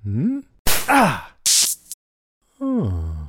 Hmm? Ah! Oh.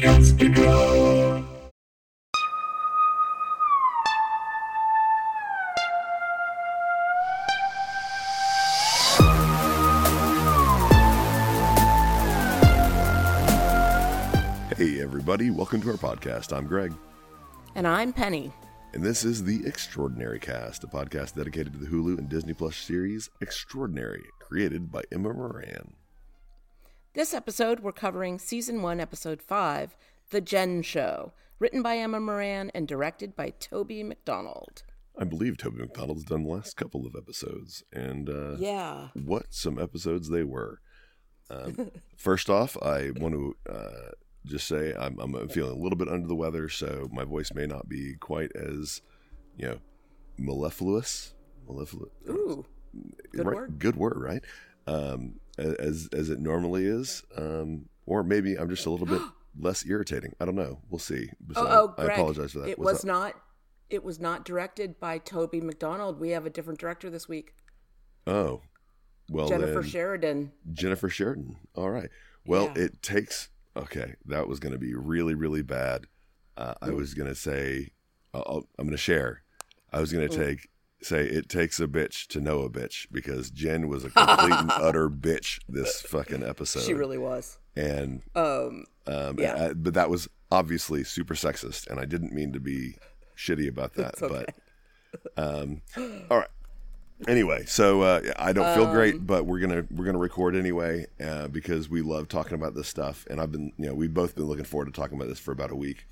Hey everybody, welcome to our podcast. I'm Greg. And I'm Penny. And this is The Extraordinary Cast, a podcast dedicated to the Hulu and Disney Plus series Extraordinary, created by Emma Moran. This episode, we're covering Season 1, Episode 5, The Jen Show, written by Emma Moran and directed by Toby McDonald. I believe Toby McDonald's done the last couple of episodes, and Yeah. what some episodes they were. First off, I want to just say I'm feeling a little bit under the weather, so my voice may not be quite as, mellifluous. Ooh, good right, word. Good word, right? As it normally is, or maybe I'm just a little bit less irritating. I don't know. We'll see. So Greg, I apologize for that. It was not directed by Toby McDonald. We have a different director this week. Oh, well, Jennifer then, Sheridan. Jennifer Sheridan. All right. Well, Yeah. it takes. Okay, that was going to be really, really bad. I was going to say, I'm going to share. I was going to say it takes a bitch to know a bitch, because Jen was a complete and utter bitch this fucking episode. She really was. And Yeah. but that was obviously super sexist, and I didn't mean to be shitty about that. It's okay. But all right. Anyway, so I don't feel great, but we're gonna record anyway because we love talking about this stuff, and we've both been looking forward to talking about this for about a week.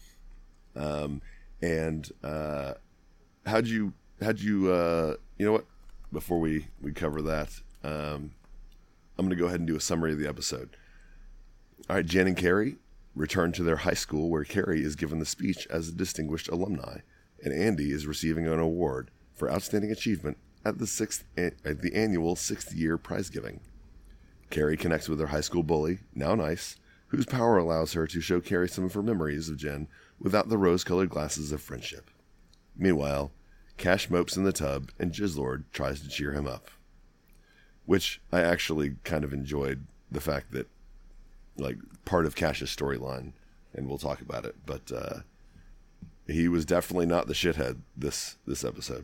And how'd you you know what? Before we cover that, I'm gonna go ahead and do a summary of the episode. All right, Jen and Carrie return to their high school, where Carrie is given the speech as a distinguished alumni, and Andy is receiving an award for outstanding achievement at the annual 6th year prize giving. Carrie connects with her high school bully, now Nice, whose power allows her to show Carrie some of her memories of Jen without the rose-colored glasses of friendship. Meanwhile, Cash mopes in the tub, and Jizzlord tries to cheer him up. Which I actually kind of enjoyed the fact that, part of Cash's storyline, and we'll talk about it, but he was definitely not the shithead this episode.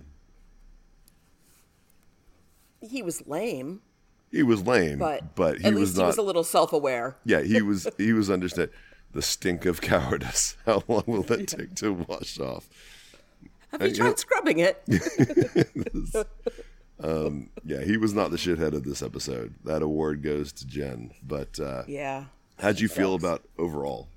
He was lame. He was lame, But he at was least not. he was a little self-aware. Yeah, he was understood. The stink of cowardice. How long will that take to wash off? Have you tried scrubbing it? Yeah, he was not the shithead of this episode. That award goes to Jen. But Yeah. how'd you feel about overall?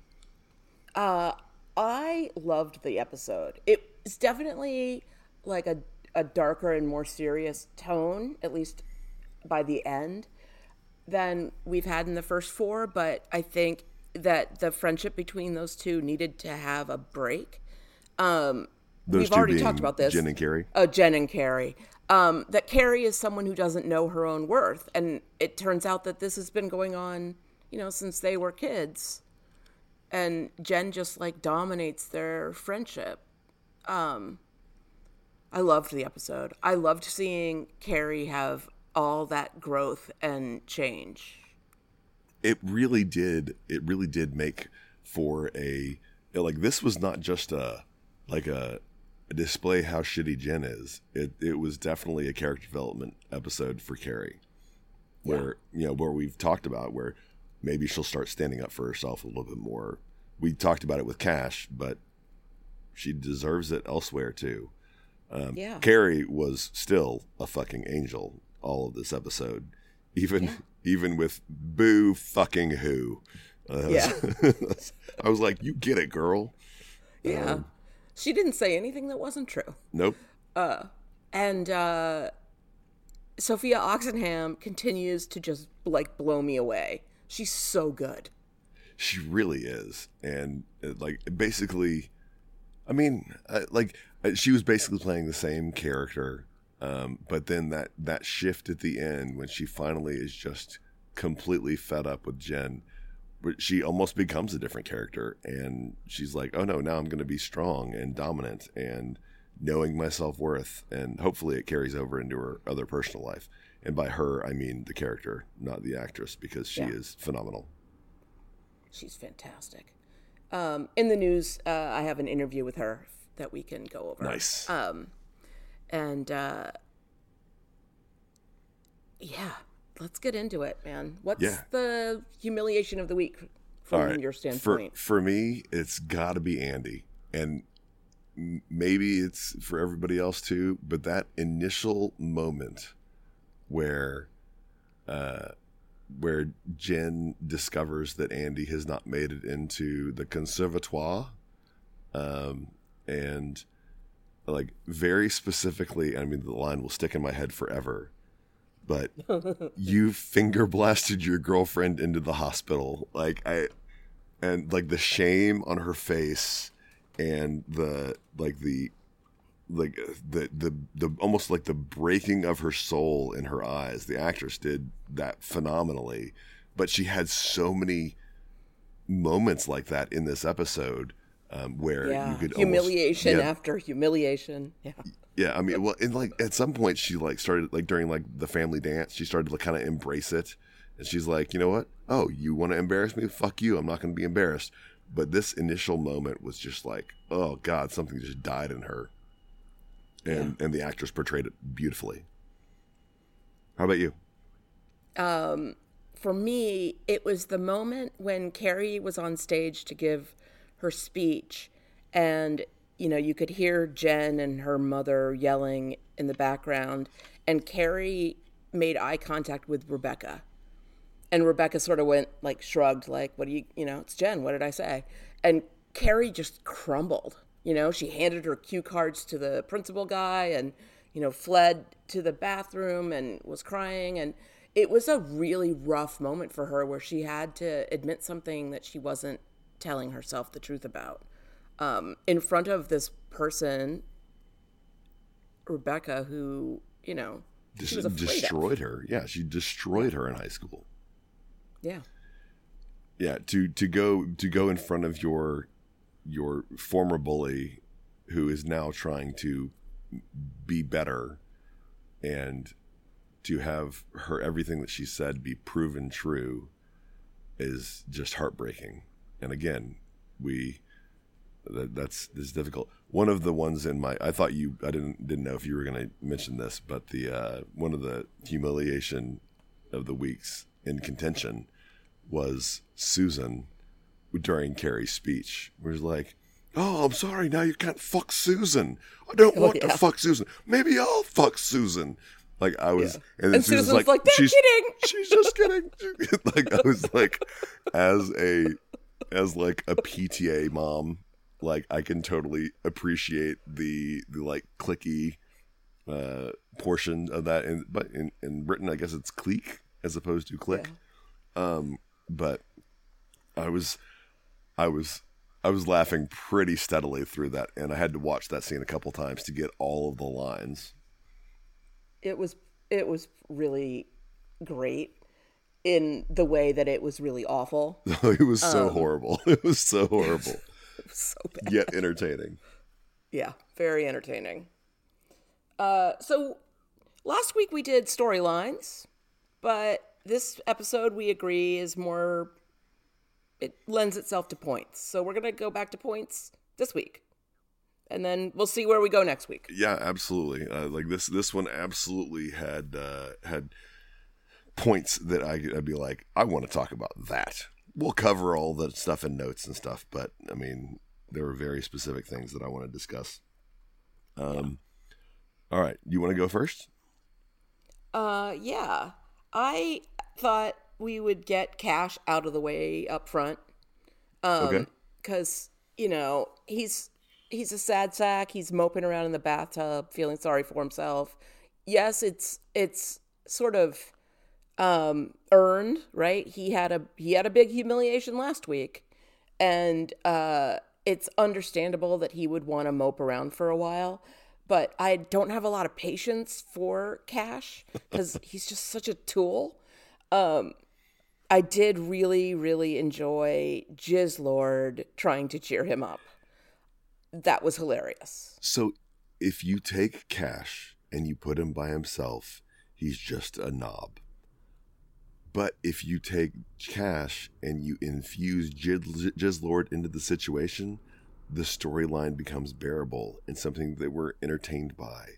I loved the episode. It's definitely like a darker and more serious tone, at least by the end, than we've had in the first four. But I think that the friendship between those two needed to have a break. Those We've two already being talked about this. Jen and Carrie? Jen and Carrie. That Carrie is someone who doesn't know her own worth. And it turns out that this has been going on, since they were kids. And Jen just dominates their friendship. I loved the episode. I loved seeing Carrie have all that growth and change. It really did. It really did make for this was not just a display how shitty Jen is. It was definitely a character development episode for Carrie, where where we've talked about where maybe she'll start standing up for herself a little bit more. We talked about it with Cash, but she deserves it elsewhere too. Carrie was still a fucking angel all of this episode, even with boo fucking who. I was like, you get it, girl. Yeah. She didn't say anything that wasn't true. Nope. And Sophia Oxenham continues to just blow me away. She's so good. She really is. And basically, she was basically playing the same character. But then that shift at the end when she finally is just completely fed up with Jen, she almost becomes a different character, and she's like, oh no, now I'm going to be strong and dominant and knowing my self-worth, and hopefully it carries over into her other personal life. And by her, I mean the character, not the actress, because she Yeah. is phenomenal. She's fantastic. In the news, I have an interview with her that we can go over. Nice. And yeah, let's get into it, man. What's the humiliation of the week from your standpoint? For me, it's got to be Andy. And maybe it's for everybody else too, but that initial moment where Jen discovers that Andy has not made it into the conservatoire, and like very specifically, I mean, the line will stick in my head forever, but you finger blasted your girlfriend into the hospital. And like the shame on her face and the almost like the breaking of her soul in her eyes. The actress did that phenomenally, but she had so many moments like that in this episode, where you could humiliation after humiliation. Yeah, I mean, well, and like at some point she like started like during like the family dance, she started to kind of embrace it, and she's like, you know what? Oh, you want to embarrass me? Fuck you! I'm not going to be embarrassed. But this initial moment was just like, oh God, something just died in her, and the actress portrayed it beautifully. How about you? For me, it was the moment when Carrie was on stage to give her speech, and you could hear Jen and her mother yelling in the background, and Carrie made eye contact with Rebecca. And Rebecca sort of went, like, shrugged, like, what do you, it's Jen, what did I say? And Carrie just crumbled. She handed her cue cards to the principal guy and, fled to the bathroom and was crying. And it was a really rough moment for her where she had to admit something that she wasn't telling herself the truth about. In front of this person, Rebecca, who, she was afraid destroyed her. Yeah, she destroyed her in high school. Yeah. Yeah, to go in front of your former bully who is now trying to be better, and to have her everything that she said be proven true is just heartbreaking. And again, that's difficult. One of the ones I didn't know if you were going to mention this, but the one of the humiliation of the weeks in contention was Susan during Carrie's speech, where it's like, oh, I'm sorry, now you can't fuck Susan. I don't want to fuck Susan. Maybe I'll fuck Susan. Like I was, and then Susan's like, they're kidding. She's just kidding. Like I was like, as like a PTA mom, like I can totally appreciate the like cliquey portion of that. But in Britain, I guess it's clique as opposed to click. Yeah. But I was laughing pretty steadily through that, and I had to watch that scene a couple times to get all of the lines. It was really great in the way that it was really awful. It was so horrible. It was so horrible. It was so bad. Yet entertaining. Yeah, very entertaining. So last week we did storylines, but this episode we agree is more, it lends itself to points. So we're going to go back to points this week. And then we'll see where we go next week. Yeah, absolutely. Like this one absolutely had points that I'd be like, I want to talk about that. We'll cover all the stuff in notes and stuff, but I mean, there were very specific things that I want to discuss. All right, you want to go first? Yeah. I thought we would get Cash out of the way up front. Okay. Because, he's a sad sack. He's moping around in the bathtub, feeling sorry for himself. Yes, it's sort of earned, right? He had a big humiliation last week, and it's understandable that he would want to mope around for a while. But I don't have a lot of patience for Cash because he's just such a tool. I did really, really enjoy Jizzlord trying to cheer him up. That was hilarious. So if you take Cash and you put him by himself, he's just a knob. But if you take Cash and you infuse Jizzlord into the situation, the storyline becomes bearable and something that we're entertained by.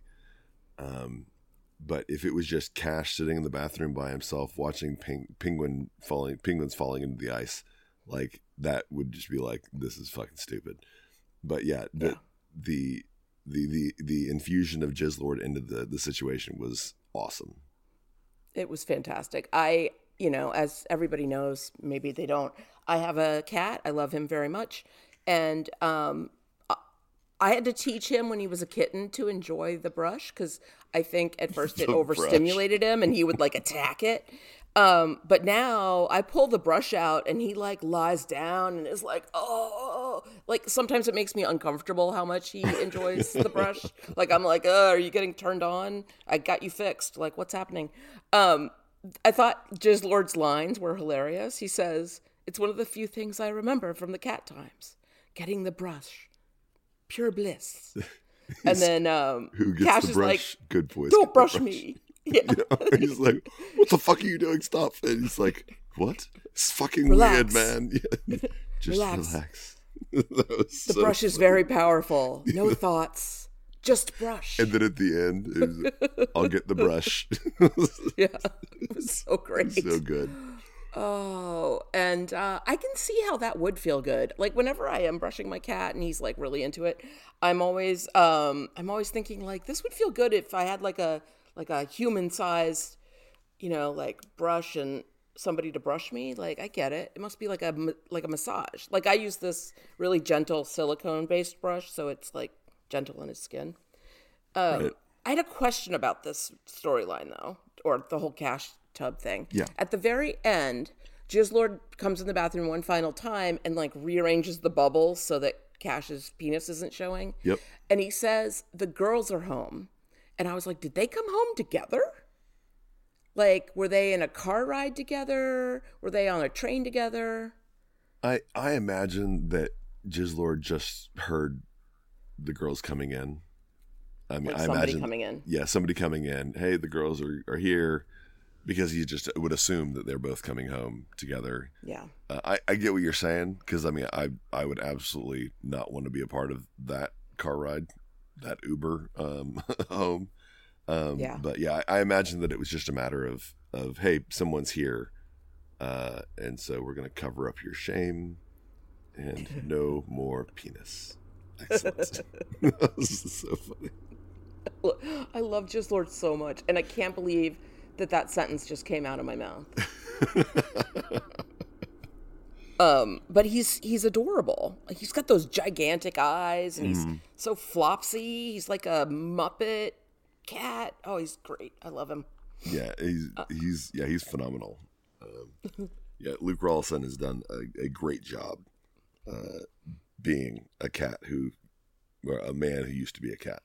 But if it was just Cash sitting in the bathroom by himself watching penguins falling into the ice, like that would just be like, this is fucking stupid. But yeah. The infusion of Jizzlord into the situation was awesome. It was fantastic. As everybody knows, maybe they don't, I have a cat. I love him very much. And I had to teach him when he was a kitten to enjoy the brush, because I think at first it overstimulated him and he would like attack it. But now I pull the brush out and he like lies down and is like, oh, like sometimes it makes me uncomfortable how much he enjoys the brush. Like I'm like, are you getting turned on? I got you fixed. Like what's happening? I thought Jizzlord's lines were hilarious. He says, it's one of the few things I remember from the cat times. Getting the brush. Pure bliss. And then who gets Cash the is brush? like, Good voice. don't brush me. Yeah. He's like, what the fuck are you doing? Stop. And he's like, what? It's fucking Relax. weird, man. Yeah. Just relax. The brush is very powerful. No thoughts. Just brush. And then at the end, it was, I'll get the brush. Yeah. It was so great. So good. Oh, and I can see how that would feel good. Like whenever I am brushing my cat and he's like really into it, I'm always thinking like this would feel good if I had like a human sized, like brush and somebody to brush me. Like I get it. It must be like a massage. Like I use this really gentle silicone based brush, so it's like gentle on his skin. Right. I had a question about this storyline though, or the whole Cash tub thing. Yeah. At the very end, Jizzlord comes in the bathroom one final time and like rearranges the bubbles so that Cash's penis isn't showing. Yep. And he says the girls are home. And I was like, did they come home together? Like, were they in a car ride together? Were they on a train together? I imagine that Jizzlord just heard the girls coming in. I mean, Like I somebody imagine coming in. Yeah, somebody coming in. Hey, the girls are here, because he just would assume that they're both coming home together. Yeah. I get what you're saying, because I mean, I would absolutely not want to be a part of that car ride, that Uber home. Yeah. But yeah, I imagine that it was just a matter of hey, someone's here, and so we're gonna cover up your shame, and no more penis. Excellent. This is so funny. I love Jizzlord so much, and I can't believe that sentence just came out of my mouth. But he's adorable. Like, he's got those gigantic eyes, and he's so flopsy. He's like a Muppet cat. Oh, he's great. I love him. Yeah, he's phenomenal. Yeah, Luke Rawlson has done a great job being a cat or a man who used to be a cat.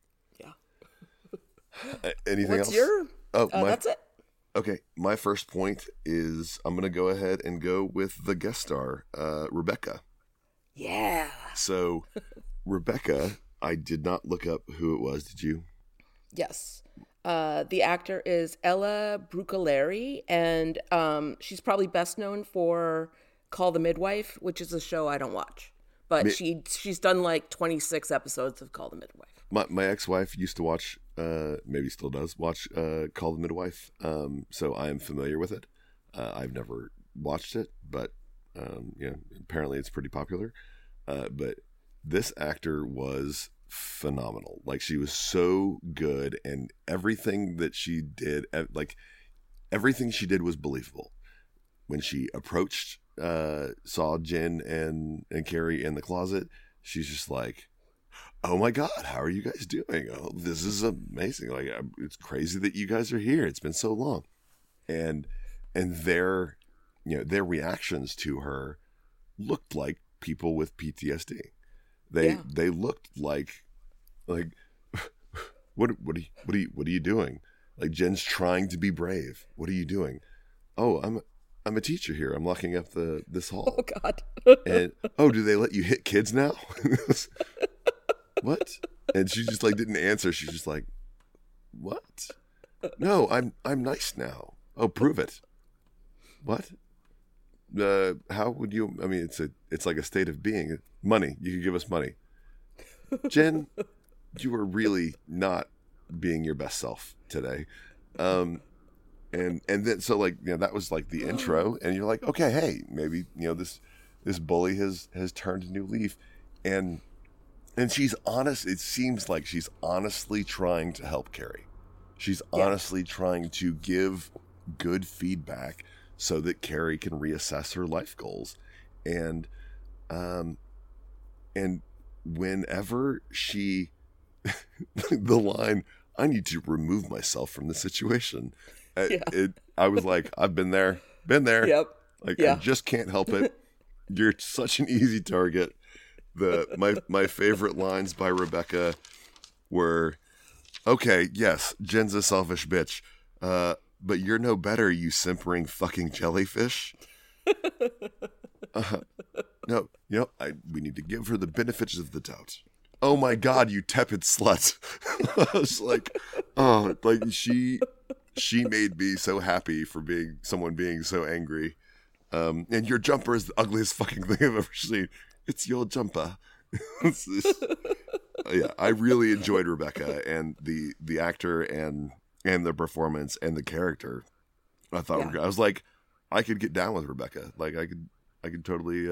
Yeah. Anything else? What's your? That's it. Okay, my first point is I'm going to go ahead and go with the guest star, Rebecca. Yeah. So, Rebecca, I did not look up who it was. Did you? Yes. The actor is Ella Brucaleri, and she's probably best known for Call the Midwife, which is a show I don't watch. But she's done like 26 episodes of Call the Midwife. My ex-wife used to watch, maybe still does, watch Call the Midwife. So I am familiar with it. I've never watched it, but apparently it's pretty popular. But this actor was phenomenal. Like, she was so good, and everything that she did, everything she did was believable. When she approached, saw Jen and Carrie in the closet, she's just like, oh my God, how are you guys doing? Oh, this is amazing. Like, it's crazy that you guys are here. It's been so long. And their reactions to her looked like people with PTSD. They looked like what are you doing? Like, Jen's trying to be brave. What are you doing? Oh, I'm a teacher here. I'm locking up this hall. Oh God. And do they let you hit kids now? What? And she just like didn't answer. She's just like, what? No, I'm nice now. Oh, prove it. What? How would you? I mean, it's like a state of being. Money. You could give us money. Jen, you were really not being your best self today. And then so like that was like the intro, and you're like, okay, hey, maybe this bully has turned a new leaf, and she's honest. It seems like she's honestly trying to help Carrie. She's honestly trying to give good feedback so that Carrie can reassess her life goals, and whenever she the line, I need to remove myself from the situation. I was like, I've been there. Yep. Like, I just can't help it. You're such an easy target. My favorite lines by Rebecca were, okay, yes, Jen's a selfish bitch, but you're no better, you simpering fucking jellyfish. No, we need to give her the benefits of the doubt. Oh my God, you tepid slut. I was like, oh, like she made me so happy for someone being so angry. And your jumper is the ugliest fucking thing I've ever seen. It's your jumper. Yeah, I really enjoyed Rebecca and the actor and the performance and the character. I thought I was like, I could get down with Rebecca. Like I could totally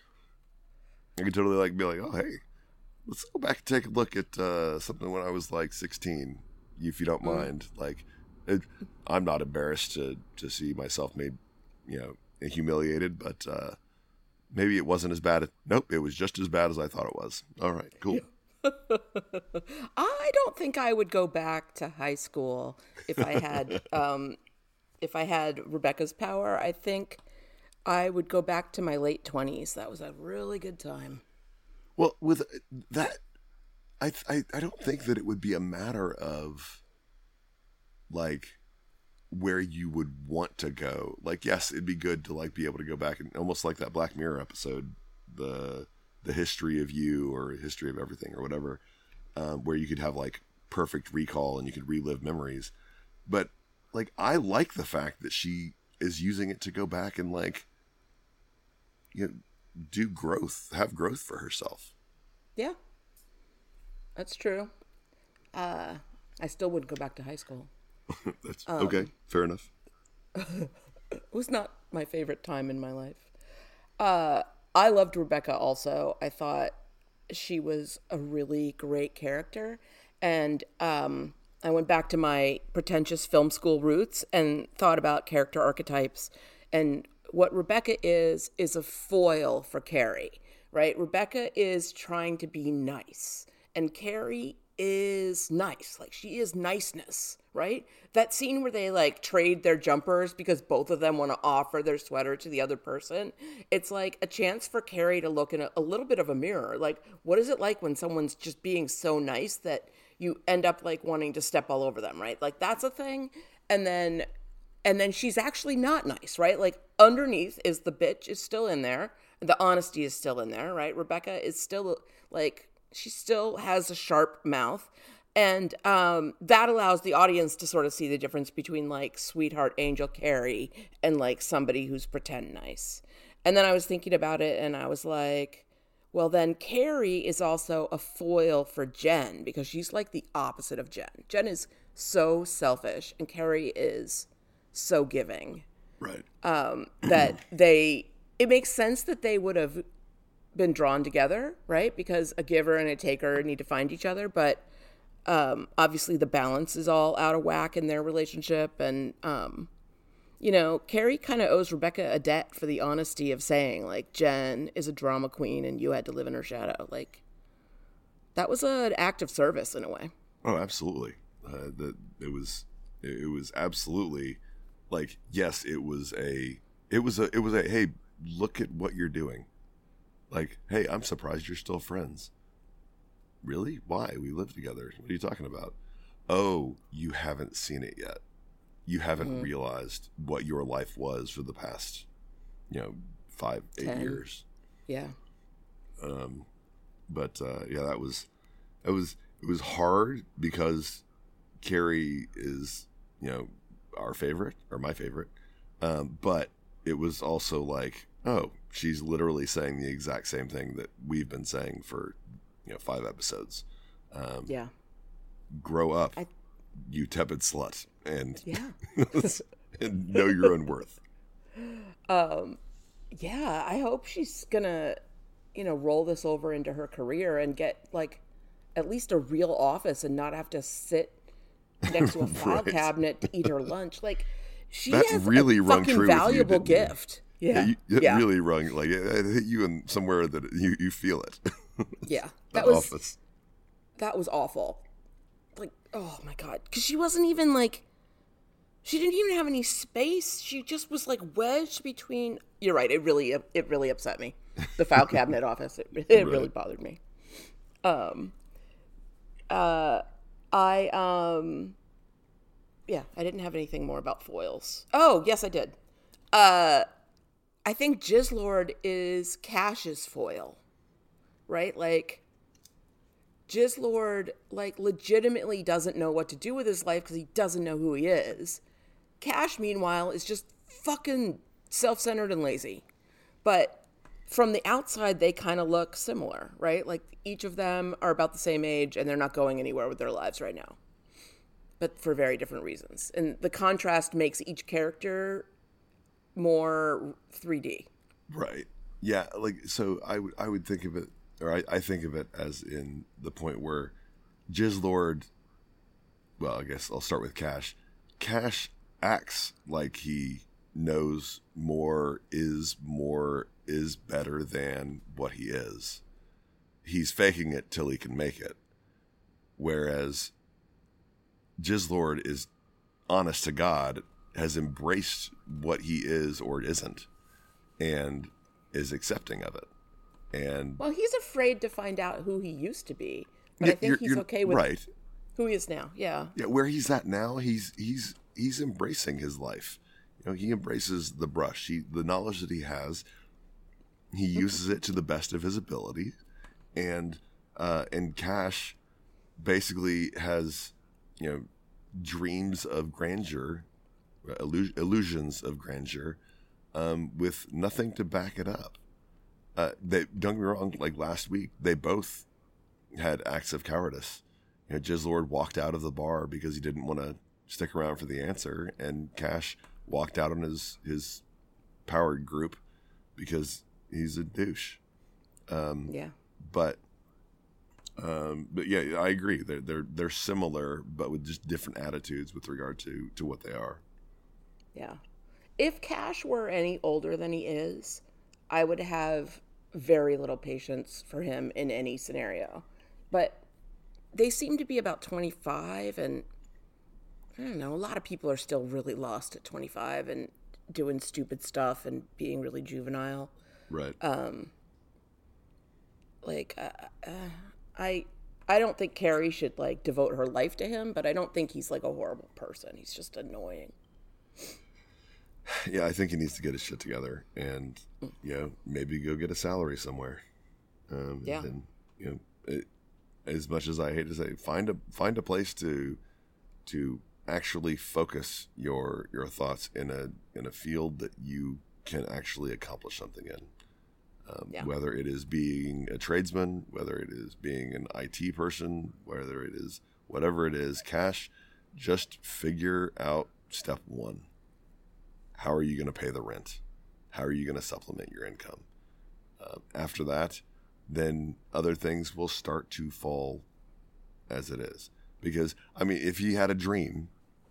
like be like, oh hey, let's go back and take a look at something when I was like 16, if you don't mind. Like, I'm not embarrassed to see myself made, humiliated, but maybe it wasn't as bad. Nope, it was just as bad as I thought it was. All right, cool. I don't think I would go back to high school if I had Rebecca's power. I think I would go back to my late 20s. That was a really good time. Well, with that, I don't think that it would be a matter of like where you would want to go. Like, yes, it'd be good to like be able to go back and almost like that Black Mirror episode, the history of you or history of everything or whatever, where you could have like perfect recall and you could relive memories. But like, I like the fact that she is using it to go back and like, do growth, have growth for herself. Yeah, that's true. I still wouldn't go back to high school. That's okay. Fair enough. It was not my favorite time in my life. I loved Rebecca also. I thought she was a really great character. And I went back to my pretentious film school roots and thought about character archetypes. And what Rebecca is a foil for Carrie, right? Rebecca is trying to be nice. And Carrie is nice. Like, she is niceness, right? That scene where they like trade their jumpers because both of them want to offer their sweater to the other person. It's like a chance for Carrie to look in a little bit of a mirror. Like, what is it like when someone's just being so nice that you end up like wanting to step all over them, right? Like, that's a thing. And then she's actually not nice, right? Like, underneath is the bitch is still in there. The honesty is still in there, right? Rebecca is still like, she still has a sharp mouth. And that allows the audience to sort of see the difference between like sweetheart angel Carrie and like somebody who's pretend nice. And then I was thinking about it and I was like, well, then Carrie is also a foil for Jen because she's like the opposite of Jen. Jen is so selfish and Carrie is so giving. Right. It makes sense that they would have been drawn together, right? Because a giver and a taker need to find each other, but obviously the balance is all out of whack in their relationship. And, Carrie kind of owes Rebecca a debt for the honesty of saying, like, Jen is a drama queen and you had to live in her shadow. Like, that was an act of service in a way. Oh, absolutely. It was absolutely like, yes, it was a, hey, look at what you're doing. Like, hey, I'm surprised you're still friends. Really? Why? We live together. What are you talking about? Oh, you haven't seen it yet. You haven't realized what your life was for the past, 5, 8 years. Yeah. But that was, it was hard because Carrie is, our favorite or my favorite. But it was also like, oh, she's literally saying the exact same thing that we've been saying for 5 episodes. Yeah. Grow up, you tepid slut, and Yeah. and know your own worth. Yeah, I hope she's gonna, roll this over into her career and get like at least a real office and not have to sit next to a file Right. cabinet to eat her lunch. Like, she That has really a rung fucking true with you, valuable didn't you? gift. Yeah, It yeah, really rung, like it hit you in somewhere that you feel it. yeah. That That was office. that was awful. Like, oh my god, because she wasn't even like, she didn't even have any space. She just was like wedged between. You're right. It really upset me. The file cabinet office. It really Right. bothered me. I yeah, I didn't have anything more about foils. Oh, yes, I did. I think Jizzlord is Cash's foil, right? Like, Jizzlord, like, legitimately doesn't know what to do with his life because he doesn't know who he is. Cash, meanwhile, is just fucking self-centered and lazy. But from the outside, they kind of look similar, right? Like, each of them are about the same age and they're not going anywhere with their lives right now, but for very different reasons. And the contrast makes each character more 3D. Right. Yeah. Like, so I would think of it, or I think of it as in the point where Jizzlord, well, I guess I'll start with Cash. Cash acts like he knows more, is better than what he is. He's faking it till he can make it. Whereas Jizzlord is honest to God, has embraced what he is or isn't, and is accepting of it. And Well, he's afraid to find out who he used to be, but I think he's you're okay with right. who he is now. Yeah. Yeah, where he's at now, he's embracing his life. He embraces the brush. The knowledge that he has, he uses it to the best of his ability, and Cash basically has dreams of grandeur, illusions of grandeur, with nothing to back it up. They don't get me wrong. Like last week, they both had acts of cowardice. Jizzlord walked out of the bar because he didn't want to stick around for the answer, and Cash walked out on his powered group because he's a douche. Yeah. But yeah, I agree. They're similar, but with just different attitudes with regard to what they are. Yeah. If Cash were any older than he is, I would have very little patience for him in any scenario. But they seem to be about 25, and I don't know, a lot of people are still really lost at 25 and doing stupid stuff and being really juvenile. Right. I don't think Carrie should like devote her life to him, but I don't think he's like a horrible person. He's just annoying. Yeah, I think he needs to get his shit together and maybe go get a salary somewhere. Yeah. And as much as I hate to say, find a place to actually focus your thoughts in a field that you can actually accomplish something in. Whether it is being a tradesman, whether it is being an IT person, whether it is whatever it is, Cash, just figure out step one. How are you going to pay the rent? How are you going to supplement your income? After that, then other things will start to fall as it is. Because, I mean, if he had a dream,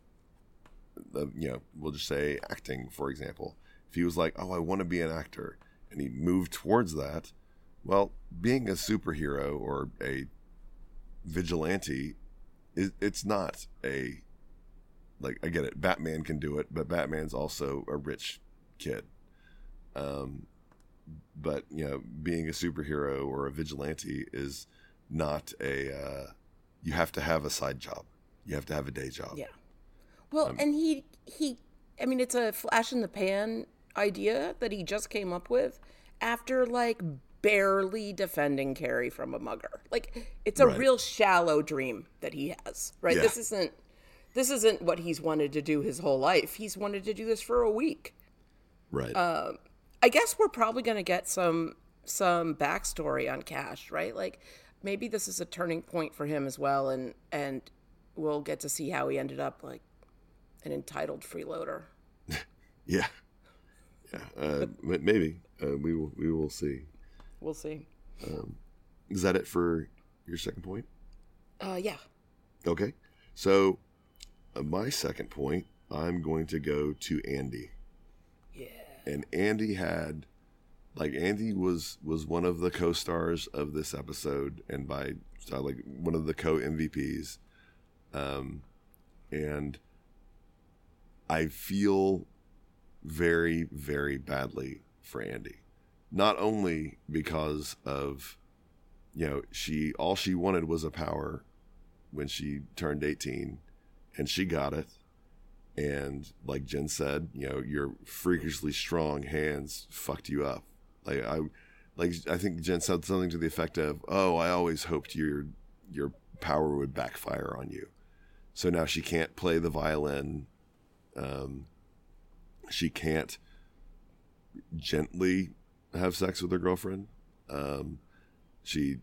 we'll just say acting, for example. If he was like, oh, I want to be an actor, and he moved towards that, well, being a superhero or a vigilante, it's not a, like, I get it, Batman can do it, but Batman's also a rich kid. But, being a superhero or a vigilante is not you have to have a side job. You have to have a day job. Yeah. Well, and he I mean, it's a flash in the pan idea that he just came up with after like barely defending Carrie from a mugger. Like, it's a Right. real shallow dream that he has, right? Yeah. This isn't This isn't what he's wanted to do his whole life. He's wanted to do this for a week. Right. I guess we're probably going to get some backstory on Cash, right? Like maybe this is a turning point for him as well, and we'll get to see how he ended up like an entitled freeloader. Yeah. Maybe we will see. We'll see. Is that it for your second point? Yeah. Okay. So my second point, I'm going to go to Andy. Yeah. And Andy was one of the co-stars of this episode, and one of the co-MVPs. And I feel very, very badly for Andy. Not only because of, all she wanted was a power when she turned 18, and she got it. And like Jen said, your freakishly strong hands fucked you up. I think Jen said something to the effect of, "Oh, I always hoped your power would backfire on you." So now she can't play the violin. She can't gently have sex with her girlfriend. She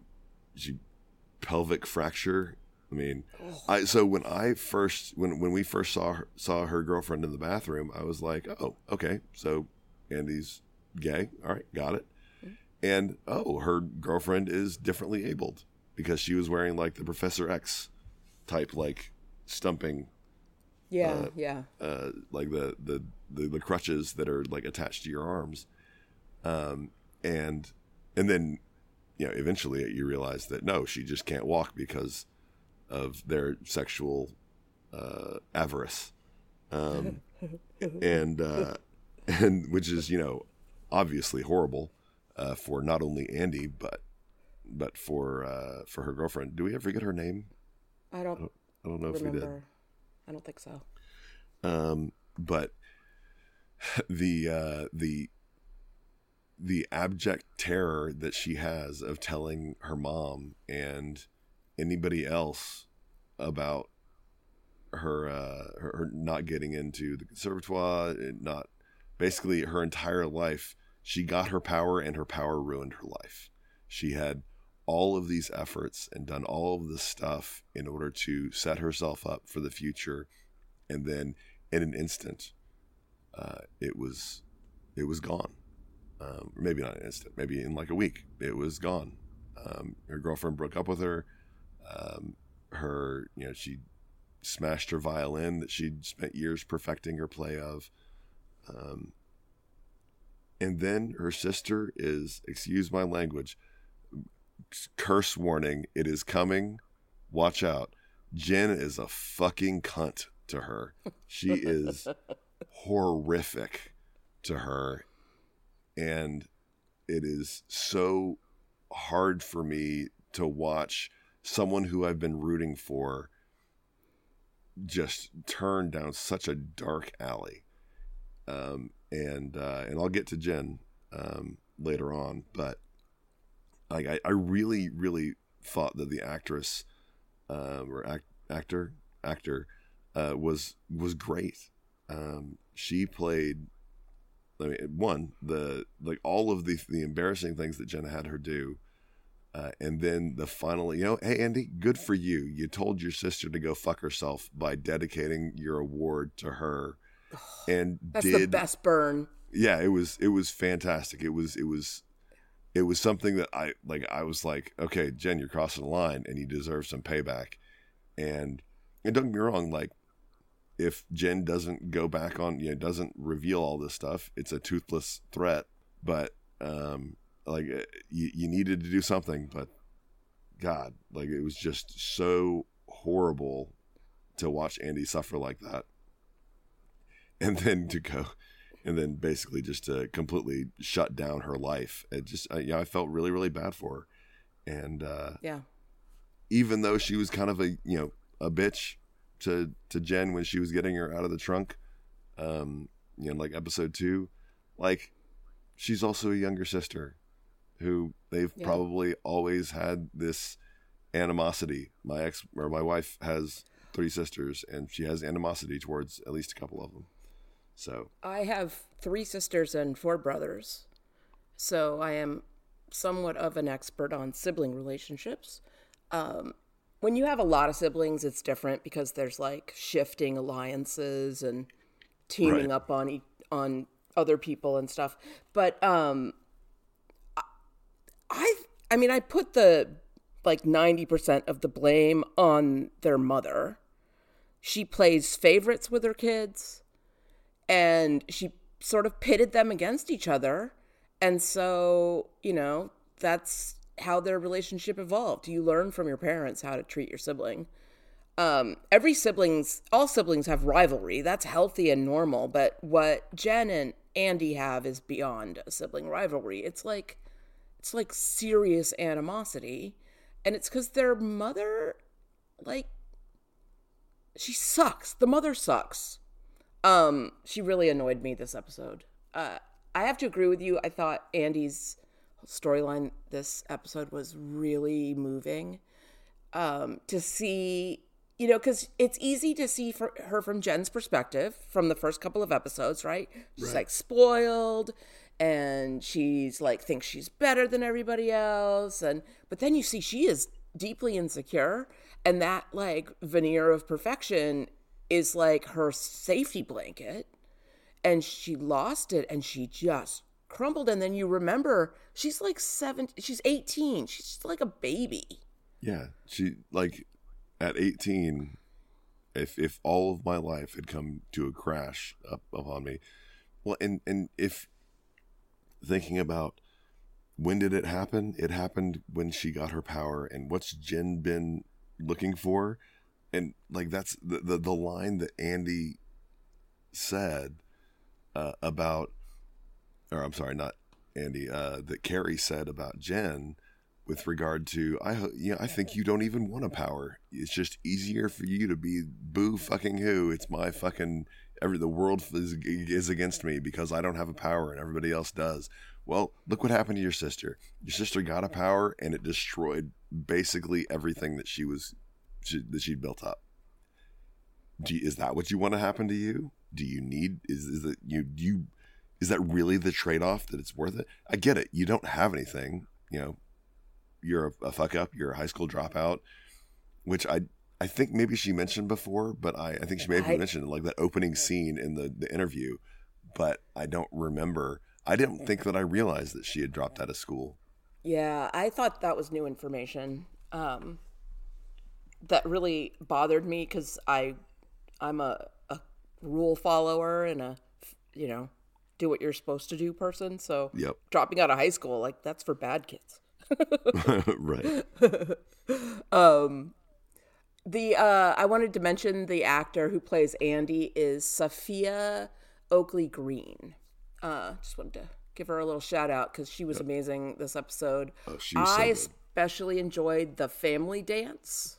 pelvic fracture. I mean, so when we first saw her girlfriend in the bathroom, I was like, oh, okay, so Andy's gay. All right, got it. And her girlfriend is differently abled because she was wearing like the Professor X type like stumping. Yeah, like the crutches that are like attached to your arms, and then eventually you realize that no, she just can't walk because of their sexual avarice, and which is obviously horrible for not only Andy but for her girlfriend. Do we ever get her name? I don't know if we did. I don't think so. But the abject terror that she has of telling her mom and anybody else about her not getting into the conservatoire, and not basically her entire life. She got her power, and her power ruined her life. She had all of these efforts and done all of this stuff in order to set herself up for the future, and then in an instant, it was gone. Maybe not an instant, maybe in like a week, it was gone. Her girlfriend broke up with her. She smashed her violin that she'd spent years perfecting her play of. And then her sister is, excuse my language, curse warning, it is coming, watch out. Jen is a fucking cunt to her. She is horrific to her. And it is so hard for me to watch someone who I've been rooting for just turn down such a dark alley. And I'll get to Jen later on, but I really, really thought that the actress or actor was great. She played, all of the embarrassing things that Jenna had her do. And then the final, hey, Andy, good for you. You told your sister to go fuck herself by dedicating your award to her. And that's the best burn. Yeah, it was fantastic. It was something that I was like, okay, Jen, you're crossing the line and you deserve some payback. And don't get me wrong, like, if Jen doesn't go back on, doesn't reveal all this stuff, it's a toothless threat. But you needed to do something. But God, like, it was just so horrible to watch Andy suffer like that, and then basically just to completely shut down her life. It just, I felt really, really bad for her, and even though she was kind of a bitch to Jen when she was getting her out of the trunk, like episode 2, like, she's also a younger sister who they've probably always had this animosity. My wife has three sisters, and she has animosity towards at least a couple of them. So I have 3 sisters and 4 brothers, so I am somewhat of an expert on sibling relationships. When you have a lot of siblings, it's different because there's like shifting alliances and teaming Right. up on other people and stuff. But I mean, I put the like 90% of the blame on their mother. She plays favorites with her kids, and she sort of pitted them against each other. And so, that's how their relationship evolved. You learn from your parents how to treat your sibling. All siblings have rivalry. That's healthy and normal. But what Jen and Andy have is beyond a sibling rivalry. It's like serious animosity. And it's because their mother, like, she sucks. The mother sucks. She really annoyed me this episode. I have to agree with you. I thought Andy's storyline this episode was really moving. To see, because it's easy to see her from Jen's perspective from the first couple of episodes, right? She's like spoiled, and she's like thinks she's better than everybody else, but then you see she is deeply insecure, and that like veneer of perfection is like her safety blanket, and she lost it, and she just crumbled. And then you remember she's like 18, she's like a baby. Yeah, she like at 18. If all of my life had come to a crash upon me, well, and if thinking about when did it happen? It happened when she got her power, and what's Jen been looking for? And like that's the line that Andy said about, or I'm sorry, not Andy, that Carrie said about Jen with regard to, I think you don't even want a power. It's just easier for you to be boo fucking who. It's my fucking, the world is against me because I don't have a power and everybody else does. Well, look what happened to your sister. Your sister got a power and it destroyed basically everything that she'd built up. Is that what you want to happen to you? Do you need, is that really the trade-off that it's worth it? I get it. You don't have anything, you're a fuck up, you're a high school dropout, which I think maybe she mentioned before, but I think she may have mentioned like that opening scene in the interview, but I don't remember. I didn't think that I realized that she had dropped out of school. Yeah, I thought that was new information. That really bothered me because I'm a rule follower and a, do what you're supposed to do person. So Yep. Dropping out of high school, like that's for bad kids. Right. I wanted to mention the actor who plays Andy is Sophia Oakley Green. Just wanted to give her a little shout out because she was amazing this episode. Oh, she was so I good. especially enjoyed the family dance.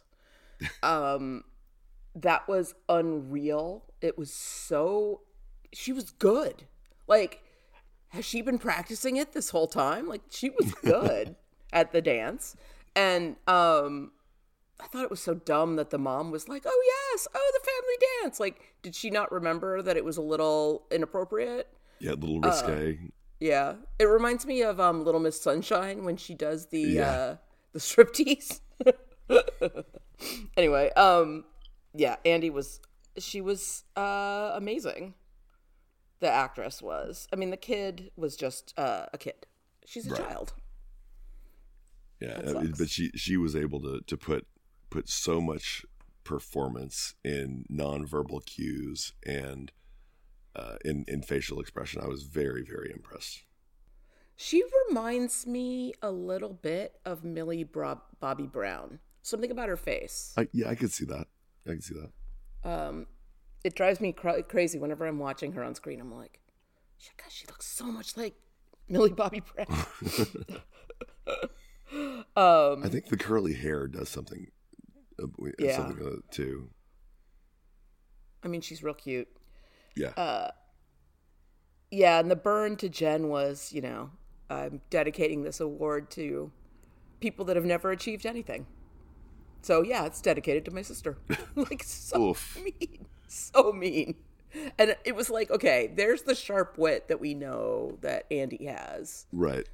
That was unreal. She was good. Like, has she been practicing it this whole time? Like, she was good at the dance. And I thought it was so dumb that the mom was like, oh, yes, oh, the family dance. Like, did she not remember that it was a little inappropriate? Yeah, a little risque. Yeah. It reminds me of Little Miss Sunshine when she does Yeah. the striptease. Anyway, yeah, Andy was amazing. The actress was. I mean, the kid was just a kid. She's a child. Yeah, That sucks. but she was able to put so much performance in nonverbal cues and in facial expression. I was very, very impressed. She reminds me a little bit of Millie Bobby Brown. Something about her face. I could see that. It drives me crazy whenever I'm watching her on screen. I'm like, gosh, she looks so much like Millie Bobby Brown. I think the curly hair does something. Something too. I mean, she's real cute. Yeah. Yeah, and the burn to Jen was, I'm dedicating this award to people that have never achieved anything. So yeah, it's dedicated to my sister. Like so Oof. mean, so mean. And it was like, okay, there's the sharp wit that we know that Andy has, Right.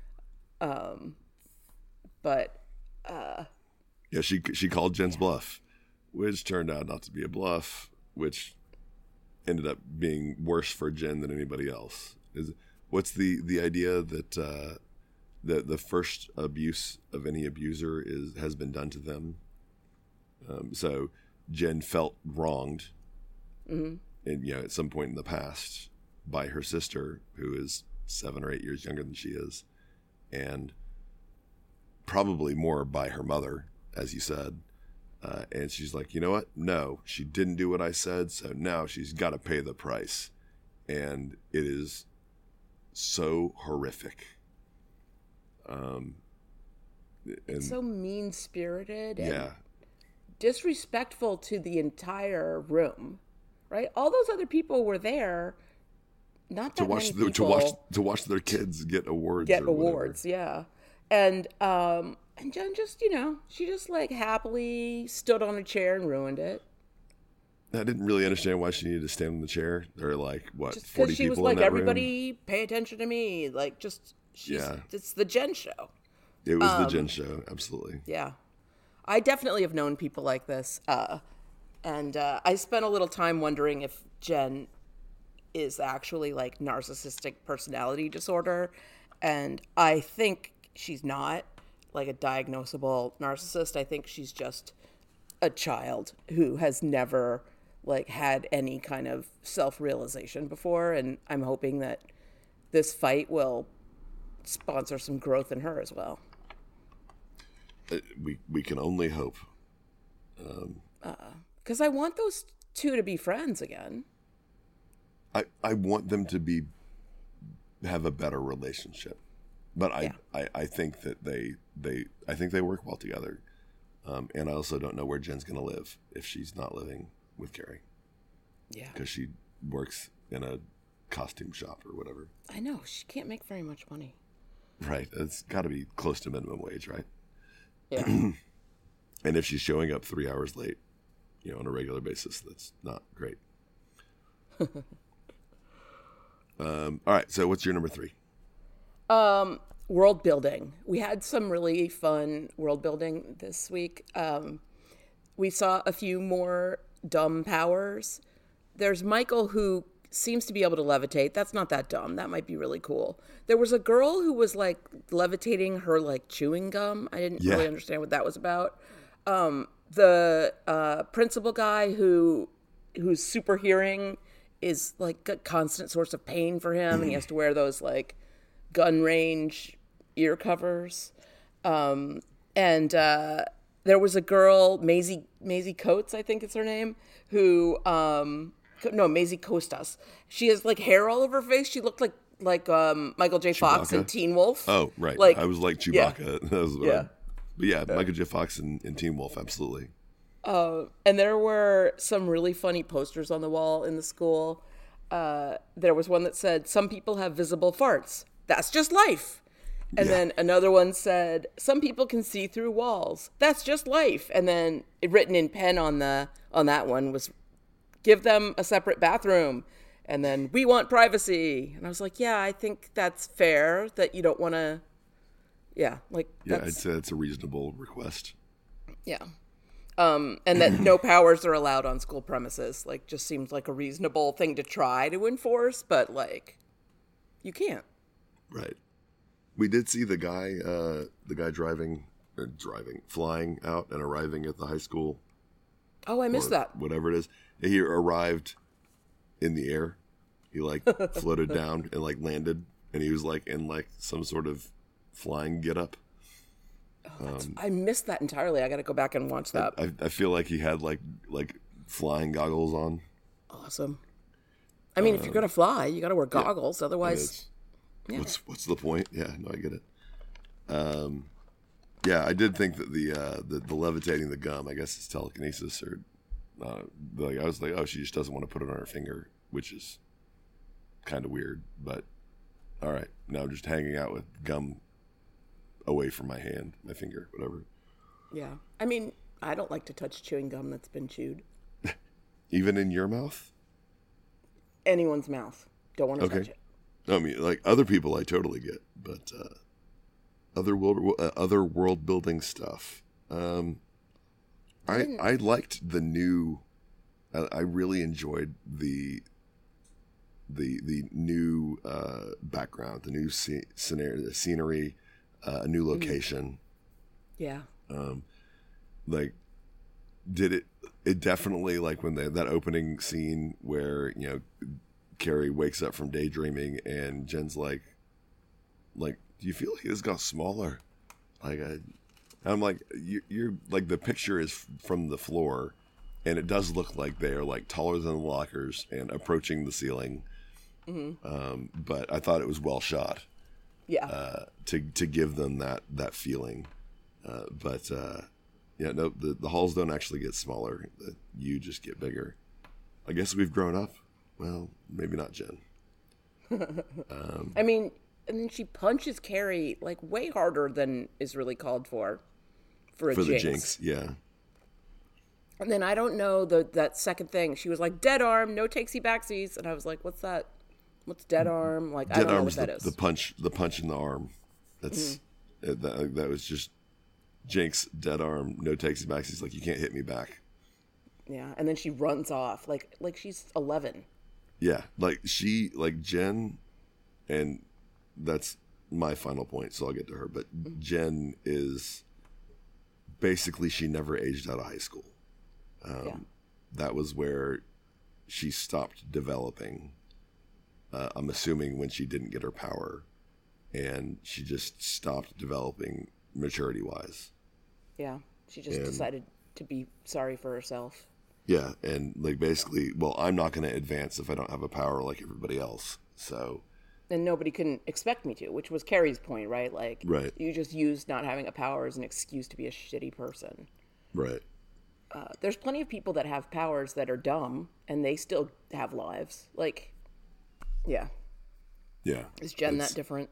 but Yeah, she called Jen's bluff, which turned out not to be a bluff, which ended up being worse for Jen than anybody else. What's the idea that the first abuse of any abuser has been done to them? So Jen felt wronged, and at some point in the past by her sister, who is 7 or 8 years younger than she is, and probably more by her mother, as you said. And she's like, you know what? No, she didn't do what I said, so now she's got to pay the price. And it is so horrific. And so mean-spirited and yeah, disrespectful to the entire room, right? All those other people were there. Not that many people to watch their kids get awards. Get or awards, yeah. And Jen just, she just like happily stood on a chair and ruined it. I didn't really understand why she needed to stand in the chair. There are like, what, Just 40 because she people was like, in that everybody pay attention to me. Like, it's the Jen show. room? It was the Jen show, absolutely. Yeah. I definitely have known people like this. And I spent a little time wondering if Jen is actually like narcissistic personality disorder. And I think she's not like a diagnosable narcissist. I think she's just a child who has never like had any kind of self-realization before. And I'm hoping that this fight will sponsor some growth in her as well. We can only hope. Because I want those two to be friends again. I want them to have a better relationship, but I think that I think they work well together, and I also don't know where Jen's going to live if she's not living with Carrie. Yeah, because she works in a costume shop or whatever. I know she can't make very much money. Right, it's got to be close to minimum wage, right? Yeah, and if she's showing up 3 hours late, on a regular basis, that's not great. All right, so what's your number 3? world building. We had some really fun world building this week. We saw a few more dumb powers. There's Michael, who seems to be able to levitate. That's not that dumb. That might be really cool. There was a girl who was like levitating her like chewing gum. I didn't really understand what that was about. The principal guy whose super hearing is like a constant source of pain for him, and he has to wear those like gun range ear covers. And there was a girl, Maisie Coates, I think is her name, who Maisie Costas. She has like hair all over her face. She looked like Michael J. Fox in Teen Wolf. Oh, right. Like, I was like Chewbacca. Yeah. But yeah, Michael J. Fox in Teen Wolf, absolutely. And there were some really funny posters on the wall in the school. There was one that said, "Some people have visible farts. That's just life." And then another one said, "Some people can see through walls. That's just life." And then written in pen on that one was, "Give them a separate bathroom." And then, "We want privacy." And I was like, yeah, I think that's fair that you don't want to. Yeah, I'd say that's a reasonable request. Yeah. And that no powers are allowed on school premises, just seems like a reasonable thing to try to enforce, but you can't. Right. We did see the guy flying out and arriving at the high school. Oh, I missed that. Whatever it is. He arrived in the air. He floated down and landed, and he was in some sort of flying getup. I missed that entirely. I got to go back and watch that. I feel like he had flying goggles on. Awesome. I mean, if you're gonna fly, you got to wear goggles. Otherwise, what's the point? Yeah, no, I get it. I did think that the levitating the gum, I guess it's telekinesis, or I was like, oh, she just doesn't want to put it on her finger, which is kind of weird. But all right, now I'm just hanging out with gum away from my hand, my finger, whatever. Yeah. I mean, I don't like to touch chewing gum that's been chewed. Even in your mouth? Anyone's mouth. Don't want to touch it. I mean, like other people, I totally get, but other world building stuff. I liked the new. I really enjoyed the new background, the new scenario, the scenery, a new location. Yeah. Like, did it definitely, like when that opening scene where, you know, Carrie wakes up from daydreaming and Jen's like, do you feel like this got smaller? Like, I'm like, you're like, the picture is from the floor, and it does look like they're like taller than the lockers and approaching the ceiling. Mm-hmm. But I thought it was well shot. Yeah. To give them that feeling. Yeah, no, the halls don't actually get smaller. You just get bigger. I guess we've grown up. Well, maybe not Jen. I mean, and then she punches Carrie like way harder than is really called for a for jinx. The jinx, yeah. And then I don't know that second thing. She was like, dead arm, no takesy backsies. And I was like, what's that? What's dead arm? Like, I don't know what that is. The punch in the arm. That's that was just Jinx, dead arm, no takesy backsies. Like, you can't hit me back. Yeah, and then she runs off like she's 11. Yeah, like Jen, and that's my final point, so I'll get to her. But Jen is basically, she never aged out of high school. That was where she stopped developing. I'm assuming when she didn't get her power, and she just stopped developing maturity-wise. Yeah, she just decided to be sorry for herself. Yeah, and like basically, well, I'm not going to advance if I don't have a power like everybody else. So, and nobody can expect me to, which was Carrie's point, right? Like, right. You just used not having a power as an excuse to be a shitty person. Right. There's plenty of people that have powers that are dumb, and they still have lives. Like, yeah. Yeah. Is Jen that different?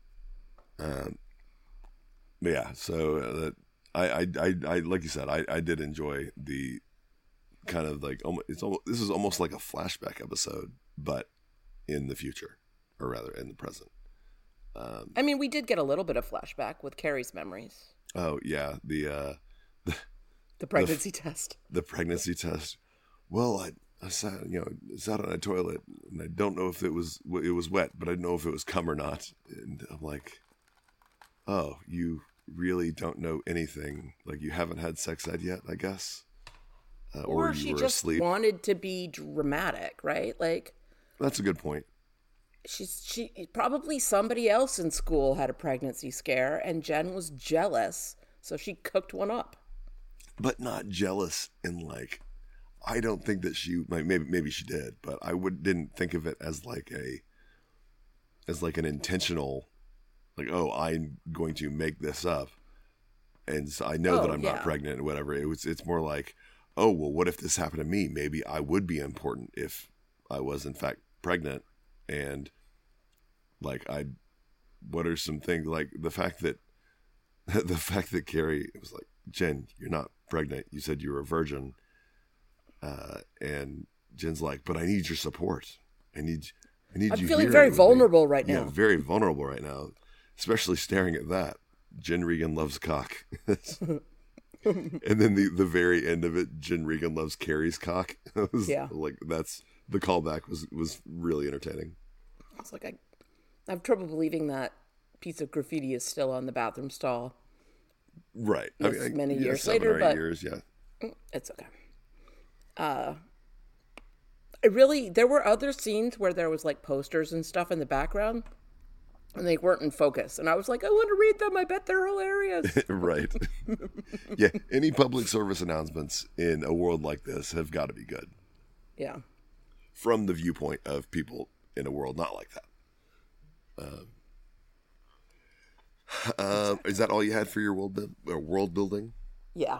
Yeah. So I like you said, I did enjoy the kind of like this is almost like a flashback episode, but in the future, or rather in the present. I mean, we did get a little bit of flashback with Carrie's memories. Oh yeah, the pregnancy test. The pregnancy test. Well, I sat on a toilet, and I don't know if it was wet, but I didn't know if it was cum or not. And I'm like, oh, you really don't know anything. Like, you haven't had sex ed yet, I guess. Or she just wanted to be dramatic, right? Like, that's a good point. She probably somebody else in school had a pregnancy scare, and Jen was jealous, so she cooked one up. But not jealous in like, I don't think that she, like, maybe she did, but I didn't think of it as like an intentional, like, oh, I'm going to make this up, and so I know that I'm not pregnant or whatever. It's more like, oh, well, what if this happened to me? Maybe I would be important if I was in fact pregnant. And like, what are some things, like the fact that Carrie was like, Jen, you're not pregnant. You said you were a virgin. And Jen's like, but I need your support. I need you. I'm feeling very vulnerable right now. Yeah, very vulnerable right now, especially staring at that. Jen Regan loves cock. And then the very end of it, Jen Regan loves Carrie's cock. Like, that's the callback was really entertaining. I was like, I have trouble believing that piece of graffiti is still on the bathroom stall. Right. Many years 7 later, or 8 but years, yeah. It's okay. There were other scenes where there was like posters and stuff in the background, and they weren't in focus. And I was like, I want to read them. I bet they're hilarious. Right. Yeah. Any public service announcements in a world like this have got to be good. Yeah. From the viewpoint of people in a world not like that. Is that all you had for your world building? Yeah.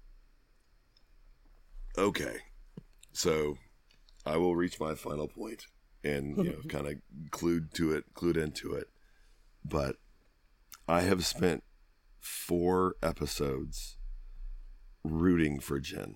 Okay. So I will reach my final point and kind of clued into it. But I have spent 4 episodes rooting for Jen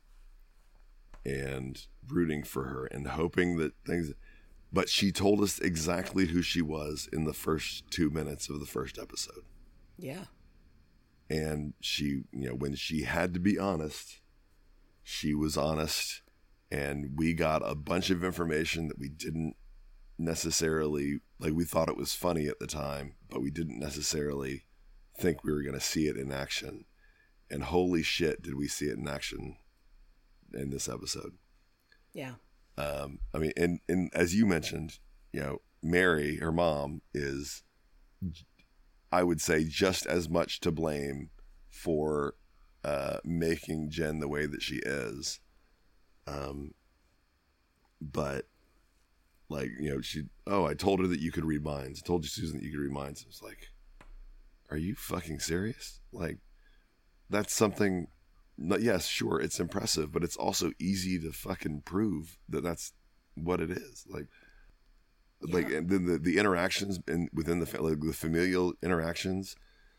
and rooting for her and hoping that things, but she told us exactly who she was in the first 2 minutes of the first episode. Yeah. And she, when she had to be honest, she was honest, and we got a bunch of information that we didn't necessarily, like, we thought it was funny at the time, but we didn't necessarily think we were going to see it in action. And holy shit, did we see it in action in this episode. Yeah. I mean, and as you mentioned, Mary, her mom, is, I would say, just as much to blame for making Jen the way that she is. But like, I told her that you could read minds. I told you, Susan, that you could read minds. It's like, are you fucking serious? Like, that's something, yes, sure, it's impressive, but it's also easy to fucking prove that that's what it is. Like, and then the interactions within the familial interactions.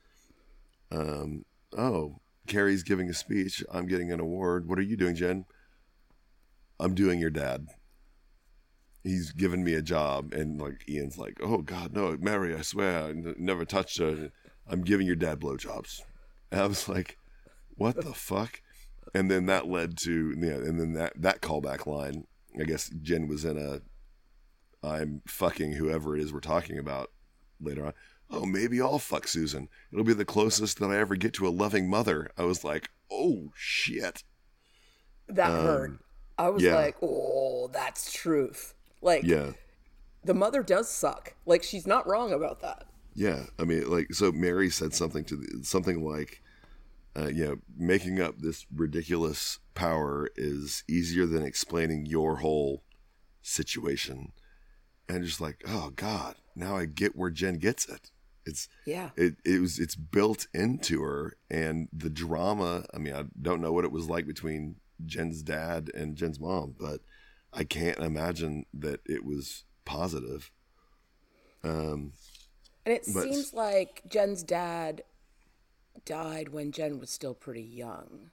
Carrie's giving a speech. I'm getting an award. What are you doing, Jen? I'm doing your dad. He's given me a job, and like Ian's like, oh God, no, Mary, I swear, I never touched her. I'm giving your dad blowjobs. And I was like, what the fuck? And then that led to, and then that callback line. I guess Jen was in I'm fucking whoever it is we're talking about later on. Oh, maybe I'll fuck Susan. It'll be the closest that I ever get to a loving mother. I was like, oh shit. That hurt. I was like, oh, that's truth. Like, the mother does suck. Like, she's not wrong about that. Yeah. I mean, like, so Mary said something like, making up this ridiculous power is easier than explaining your whole situation. And just like, oh God, now I get where Jen gets it. It's built into her, and the drama. I mean, I don't know what it was like between Jen's dad and Jen's mom, but I can't imagine that it was positive. And it seems like Jen's dad died when Jen was still pretty young.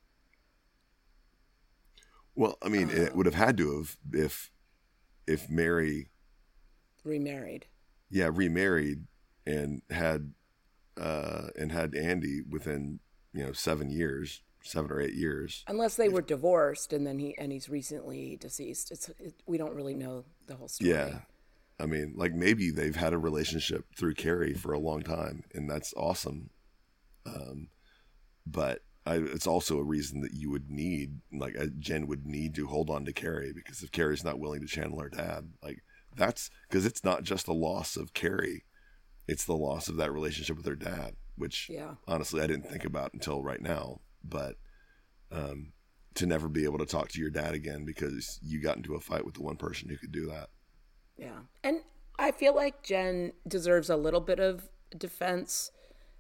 Well, I mean, it would have had to have if Mary remarried. Yeah, remarried and had Andy within 7 or 8 years. Unless they were divorced and then he's recently deceased. We don't really know the whole story. Yeah. I mean, like, maybe they've had a relationship through Carrie for a long time, and that's awesome. But it's also a reason that you would need, like, Jen would need to hold on to Carrie, because if Carrie's not willing to channel her dad, like, that's because it's not just a loss of Carrie, it's the loss of that relationship with her dad, which honestly I didn't think about until right now. But to never be able to talk to your dad again because you got into a fight with the one person who could do that. Yeah. And I feel like Jen deserves a little bit of defense.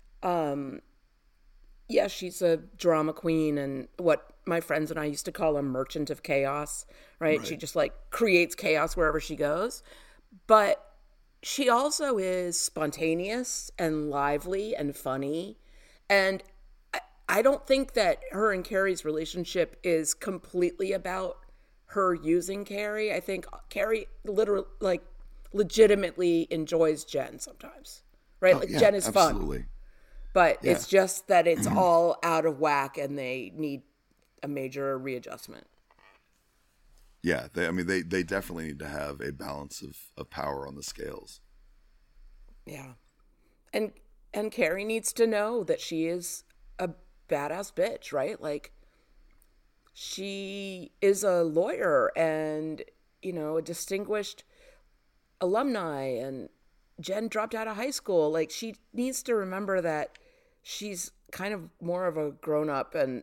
Yeah, she's a drama queen and what my friends and I used to call a merchant of chaos, right? She just like creates chaos wherever she goes. But she also is spontaneous and lively and funny. And I don't think that her and Carrie's relationship is completely about her using Carrie. I think Carrie legitimately enjoys Jen sometimes, right? Jen is absolutely fun. But it's just that it's all out of whack and they need a major readjustment. Yeah, they definitely need to have a balance of power on the scales. Yeah. And Carrie needs to know that she is a badass bitch, right? Like, she is a lawyer and, a distinguished alumni, and Jen dropped out of high school. Like, she needs to remember that she's kind of more of a grown-up and,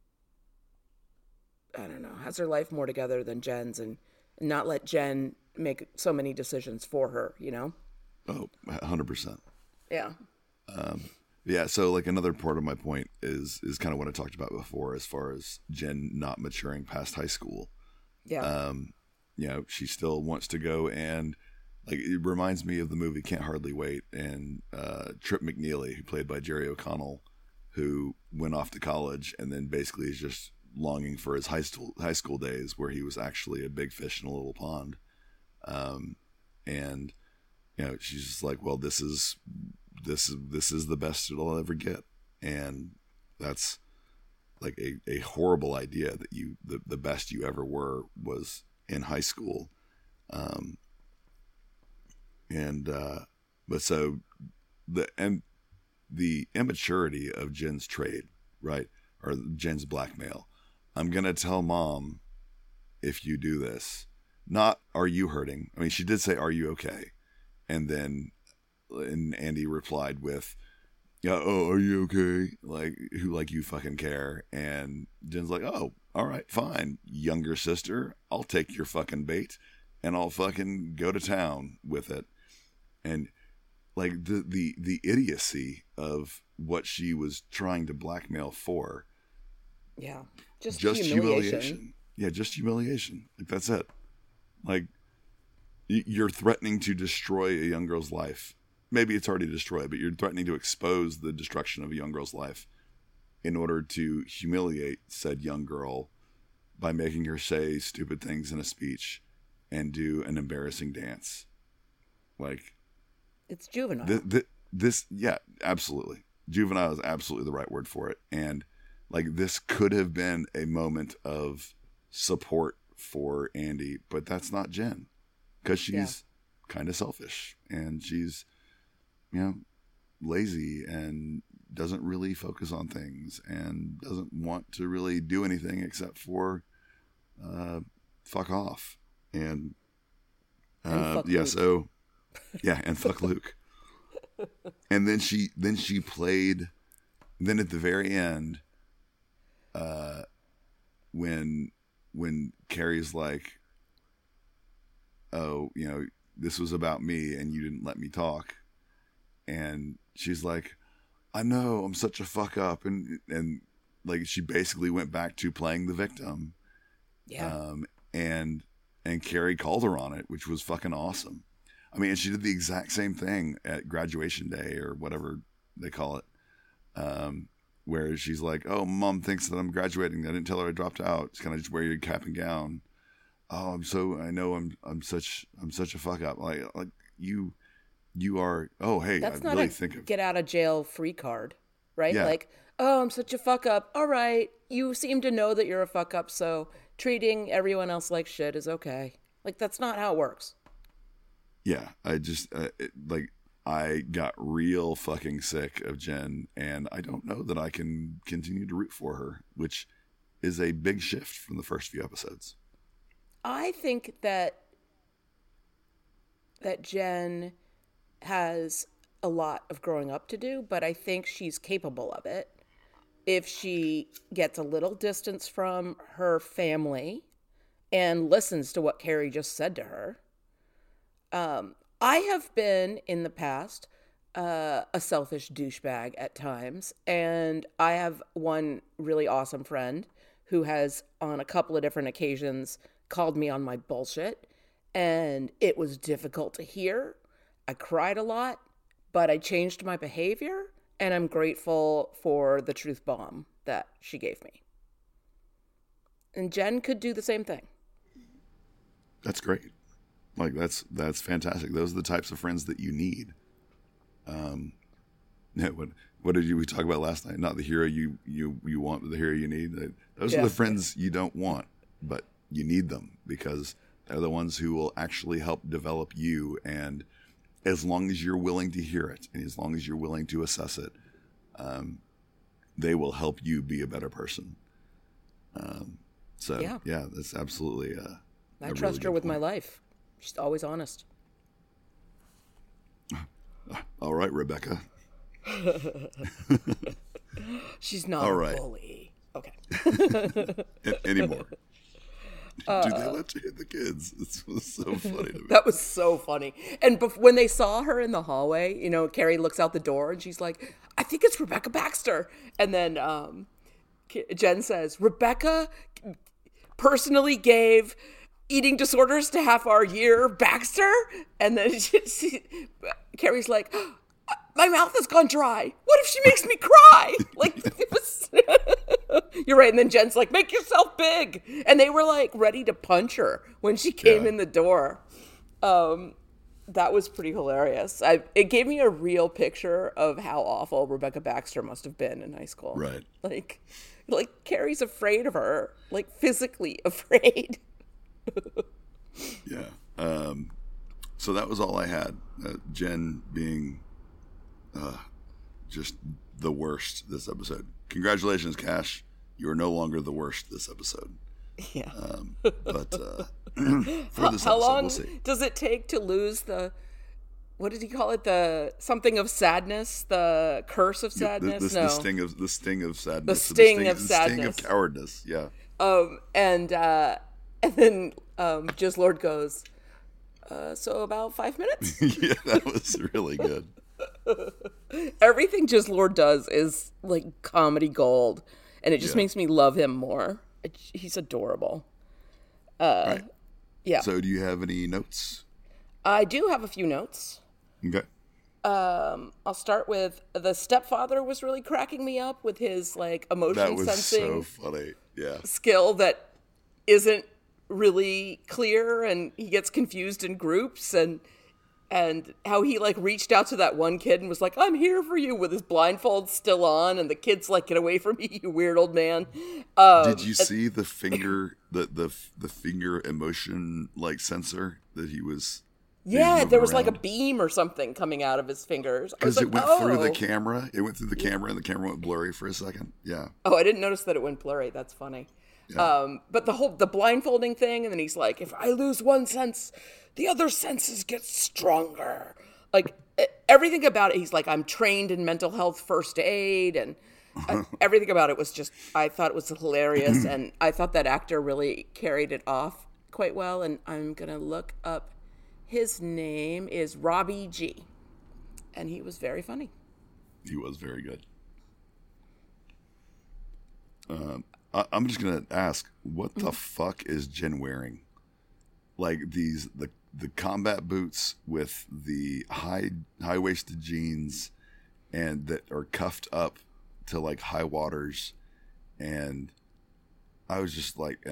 I don't know, has her life more together than Jen's, and not let Jen make so many decisions for her, Oh, 100%. Yeah. Yeah, so like another part of my point is kind of what I talked about before as far as Jen not maturing past high school. Yeah. She still wants to go, and like it reminds me of the movie Can't Hardly Wait, and Trip McNeely, who played by Jerry O'Connell, who went off to college and then basically is just longing for his high school days where he was actually a big fish in a little pond. And she's just like, well, this is the best it'll ever get. And that's like a horrible idea that the best you ever were was in high school. But so the immaturity of Jen's trade, right? Or Jen's blackmail. I'm going to tell mom if you do this. Not, are you hurting? I mean, she did say, are you okay? And then Andy replied with, yeah, oh, are you okay? Like, who like you fucking care? And Jen's like, oh, all right, fine. Younger sister, I'll take your fucking bait and I'll fucking go to town with it. And like the idiocy of what she was trying to blackmail for. Yeah. Just humiliation. Yeah, just humiliation. Like, that's it. Like, you're threatening to destroy a young girl's life. Maybe it's already destroyed, but you're threatening to expose the destruction of a young girl's life in order to humiliate said young girl by making her say stupid things in a speech and do an embarrassing dance. Like, it's juvenile. Yeah, absolutely. Juvenile is absolutely the right word for it. And like, this could have been a moment of support for Andy, but that's not Jen, because she's kind of selfish and she's, lazy and doesn't really focus on things and doesn't want to really do anything except for fuck off and fuck Luke. So and fuck Luke. And then she played. Then at the very end, when Carrie's like, oh, this was about me and you didn't let me talk. And she's like, I know, I'm such a fuck up. And like, she basically went back to playing the victim. Yeah. And Carrie called her on it, which was fucking awesome. I mean, and she did the exact same thing at graduation day or whatever they call it. Where she's like, oh, mom thinks that I'm graduating. I didn't tell her I dropped out. Can I just wear your cap and gown? Oh, I'm such a fuck up. Like you are, oh, hey, that's I not really a think of, get out of jail free card, right? Yeah. Like, oh, I'm such a fuck up. All right. You seem to know that you're a fuck up. So treating everyone else like shit is okay. Like, that's not how it works. Yeah. I just, I got real fucking sick of Jen, and I don't know that I can continue to root for her, which is a big shift from the first few episodes. I think that Jen has a lot of growing up to do, but I think she's capable of it if she gets a little distance from her family and listens to what Carrie just said to her. I have been in the past a selfish douchebag at times, and I have one really awesome friend who has on a couple of different occasions called me on my bullshit, and it was difficult to hear. I cried a lot, but I changed my behavior, and I'm grateful for the truth bomb that she gave me. And Jen could do the same thing. That's great. Like, that's fantastic. Those are the types of friends that you need. What did we talk about last night? Not the hero you want, but the hero you need. Those are the friends you don't want, but you need them because they're the ones who will actually help develop you. And as long as you're willing to hear it, and as long as you're willing to assess it, they will help you be a better person. That's absolutely. I trust her with my life. She's always honest. All right, Rebecca. She's not a bully. Okay. Anymore. Do they let you hit the kids? This was so funny to me. That was so funny. And when they saw her in the hallway, Carrie looks out the door and she's like, I think it's Rebecca Baxter. And then Jen says, Rebecca personally gave eating disorders to half our year Baxter. And then Carrie's like, my mouth has gone dry. What if she makes me cry? Like, it was. You're right. And then Jen's like, make yourself big. And they were like ready to punch her when she came in the door. That was pretty hilarious. It gave me a real picture of how awful Rebecca Baxter must have been in high school. Right. Like Carrie's afraid of her, like physically afraid. Yeah. So that was all I had. Jen being just the worst this episode. Congratulations, Cash. You are no longer the worst this episode. Yeah. But for this How episode, long we'll see. does it take to lose the, what did he call it? The something of sadness? The curse of sadness? The sting of sadness. The sting of The sadness. sting of cowardness. Yeah. And then Jizzlord goes, so about 5 minutes? Yeah, that was really good. Everything Jizzlord does is like comedy gold, and it just makes me love him more. He's adorable. Right. Yeah. So, do you have any notes? I do have a few notes. Okay. I'll start with the stepfather was really cracking me up with his like emotion That was sensing so funny. Yeah. skill that isn't really clear, and he gets confused in groups, and how he like reached out to that one kid and was like, I'm here for you, with his blindfold still on, and the kid's like, get away from me, you weird old man. Did you see the finger, the finger emotion like sensor that he was? Yeah, there was like a around? beam or something coming out of his fingers. I was Because like, it went oh. through the camera. It went through the camera, and the camera went blurry for a second. Yeah. Oh, I didn't notice that it went blurry. That's funny. Yeah. But the blindfolding thing, and then he's like, if I lose one sense, the other senses get stronger. Like everything about it, he's like, I'm trained in mental health first aid, and everything about it was just, I thought it was hilarious, and I thought that actor really carried it off quite well. And I'm gonna look up. His name is Robbie G, and he was very funny. He was very good. I'm just gonna ask, what the fuck is Jen wearing? Like the combat boots with the high waisted jeans, and that are cuffed up to like high waters, and I was just like,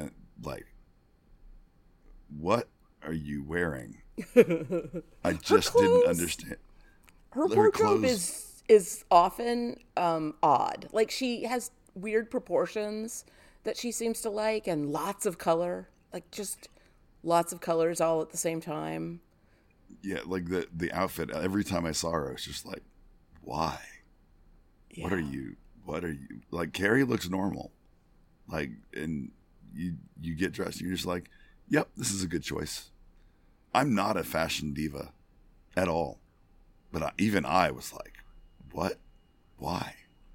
what are you wearing? I just didn't understand. Her wardrobe is often odd. Like, she has weird proportions that she seems to like, and lots of color. Like, just lots of colors all at the same time. Yeah, like the outfit. Every time I saw her, I was just like, why? Yeah. What are you? Like, Carrie looks normal. Like, and you get dressed, and you're just like, yep, this is a good choice. I'm not a fashion diva at all. But even I was like, what? Why?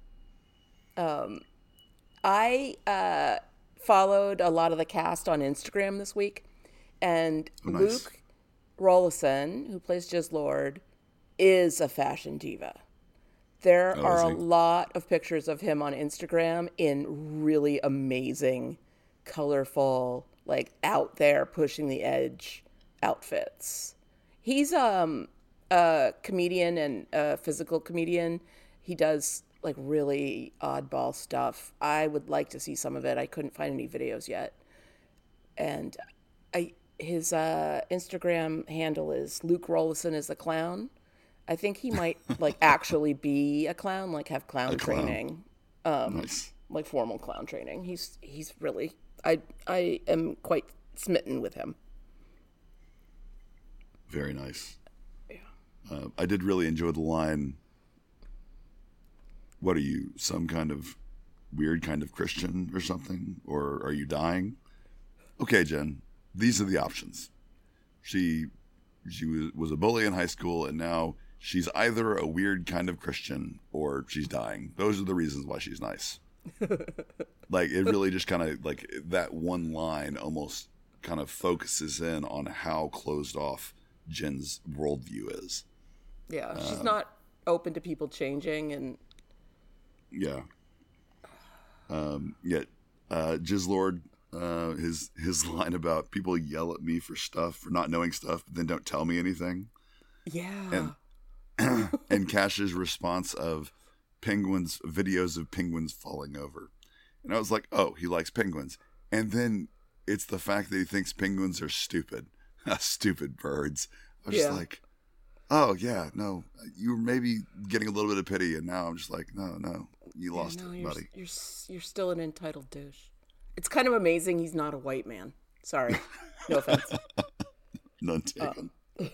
I followed a lot of the cast on Instagram this week, and nice. Luke Rollison, who plays Jizzlord, is a fashion diva. There are a lot of pictures of him on Instagram in really amazing, colorful, like out there pushing the edge outfits. He's a comedian and a physical comedian. He does like really oddball stuff. I would like to see some of it. I couldn't find any videos yet. And his Instagram handle is Luke Rollison is a clown. I think he might like actually be a clown, like have clown training, Nice. like formal clown training. He's really, I am quite smitten with him. Very nice. Yeah. I did really enjoy the line, what are you, some kind of weird kind of Christian or something? Or are you dying? Okay, Jen, these are the options. She was a bully in high school, and now she's either a weird kind of Christian or she's dying. Those are the reasons why she's nice. Like, it really just kind of, like, that one line almost kind of focuses in on how closed off Jen's worldview is. Yeah, she's not open to people changing, and Yeah. Jizzlord, his line about people yell at me for stuff, for not knowing stuff, but then don't tell me anything. yeah. And Cash's response of, penguins, videos of penguins falling over. And I was like, oh, he likes penguins. And then it's the fact that he thinks penguins are stupid. Stupid birds. I was just like, oh, yeah, no. You were maybe getting a little bit of pity, and now I'm just like, no, you lost it, buddy. You're still an entitled douche. It's kind of amazing he's not a white man. Sorry. No offense. None taken.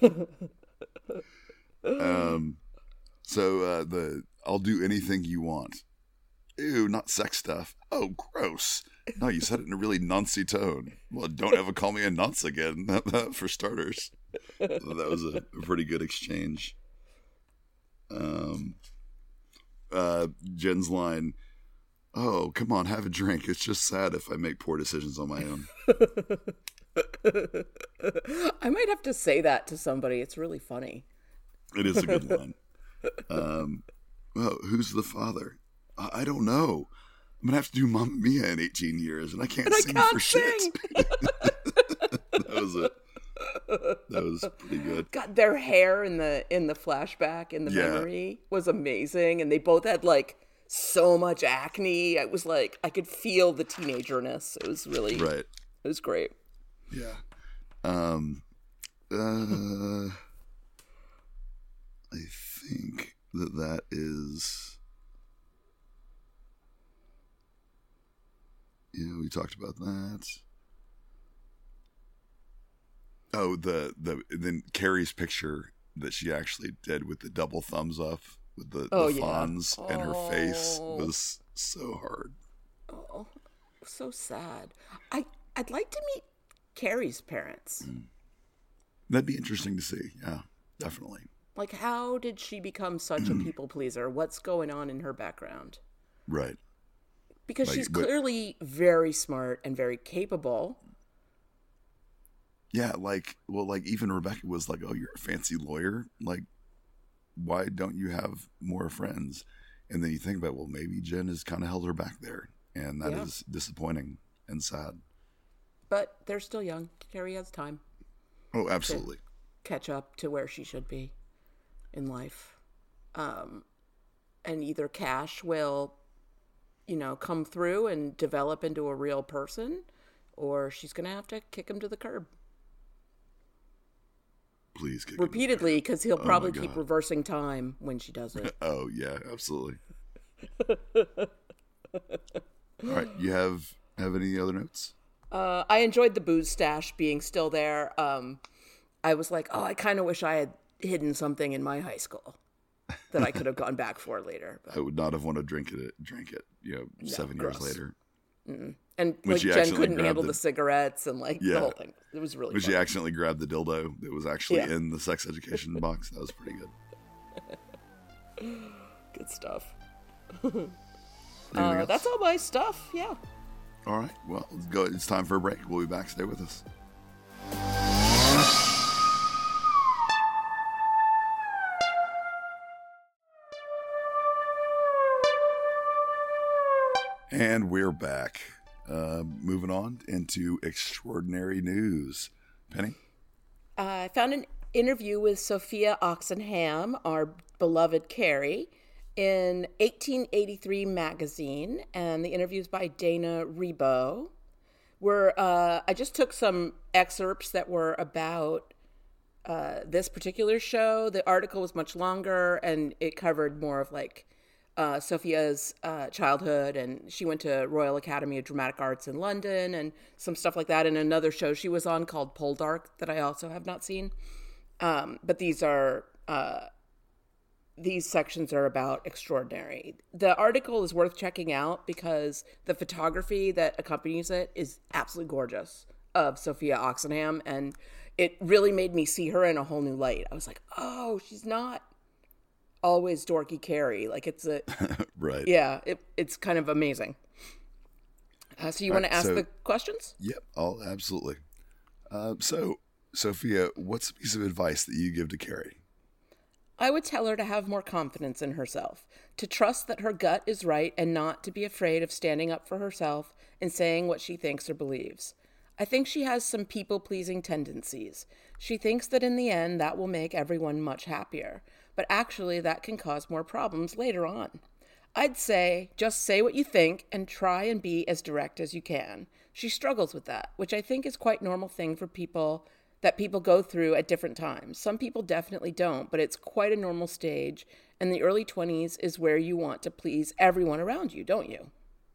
So the I'll do anything you want. Ew, not sex stuff. Oh, gross. No, you said it in a really noncy tone. Well, don't ever call me a nonce again, for starters. That was a pretty good exchange. Jen's line, oh, come on, have a drink. It's just sad if I make poor decisions on my own. I might have to say that to somebody. It's really funny. It is a good line. Well, who's the father? I don't know. I'm going to have to do Mamma Mia in 18 years, and I can't sing for shit. That was pretty good. God, their hair in the flashback, in the memory, was amazing. And they both had, like, so much acne. It was like, I could feel the teenagerness. It was really, right. It was great. Yeah. I think that is... Yeah, we talked about that. Oh, then Carrie's picture that she actually did with the double thumbs up with the fawns and her face was so hard. Oh, so sad. I'd like to meet Carrie's parents. That'd be interesting to see. Yeah, definitely. Like, how did she become such a people pleaser? What's going on in her background? Right. Because she's clearly very smart and very capable. Yeah, even Rebecca was like, oh, you're a fancy lawyer? Like, why don't you have more friends? And then you think about, well, maybe Jen has kind of held her back there. And that is disappointing and sad. But they're still young. Carrie has time. Oh, absolutely. To catch up to where she should be in life. And either Cash will, come through and develop into a real person, or she's going to have to kick him to the curb. Please kick repeatedly, because he'll probably keep reversing time when she does it. Oh, yeah, absolutely. All right, you have any other notes? I enjoyed the booze stash being still there. I was like, oh, I kind of wish I had hidden something in my high school that I could have gone back for later. But. I would not have wanted to drink it, 7 years later. Mm-mm. And Jen couldn't handle the cigarettes and the whole thing. It was really But she accidentally grabbed the dildo that was actually in the sex education box. That was pretty good. Good stuff. That's all my stuff, yeah. All right, well, let's go. It's time for a break. We'll be back. Stay with us. And we're back. Moving on into extraordinary news. Penny? I found an interview with Sophia Oxenham, our beloved Carrie, in 1883 magazine, and the interview is by Dana Rebo. I just took some excerpts that were about this particular show. The article was much longer, and it covered more of Sophia's childhood, and she went to Royal Academy of Dramatic Arts in London and some stuff like that, and another show she was on called Poldark that I also have not seen. But these sections are about Extraordinary. The article is worth checking out because the photography that accompanies it is absolutely gorgeous of Sophia Oxenham, and it really made me see her in a whole new light. I was like, oh, she's not always dorky Carrie. It's a right. Yeah, it's kind of amazing. So you want to ask the questions? Yep, absolutely. So Sophia, what's a piece of advice that you give to Carrie? I would tell her to have more confidence in herself, to trust that her gut is right and not to be afraid of standing up for herself and saying what she thinks or believes. I think she has some people-pleasing tendencies. She thinks that in the end that will make everyone much happier, but actually that can cause more problems later on. I'd say just say what you think and try and be as direct as you can. She struggles with that, which I think is quite normal thing for people that people go through at different times. Some people definitely don't, but it's quite a normal stage, and the early 20s is where you want to please everyone around you, don't you?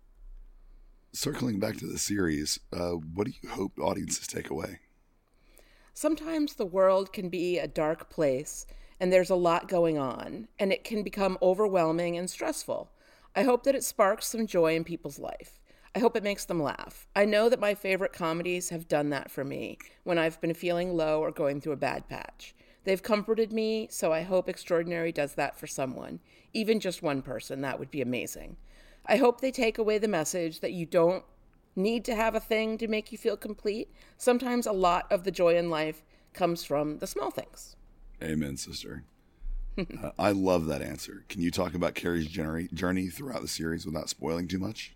Circling back to the series, what do you hope audiences take away? Sometimes the world can be a dark place, and there's a lot going on, and it can become overwhelming and stressful. I hope that it sparks some joy in people's life. I hope it makes them laugh. I know that my favorite comedies have done that for me when I've been feeling low or going through a bad patch. They've comforted me, so I hope Extraordinary does that for someone. Even just one person, that would be amazing. I hope they take away the message that you don't need to have a thing to make you feel complete. Sometimes a lot of the joy in life comes from the small things. Amen, sister. I love that answer. Can you talk about Carrie's journey throughout the series without spoiling too much?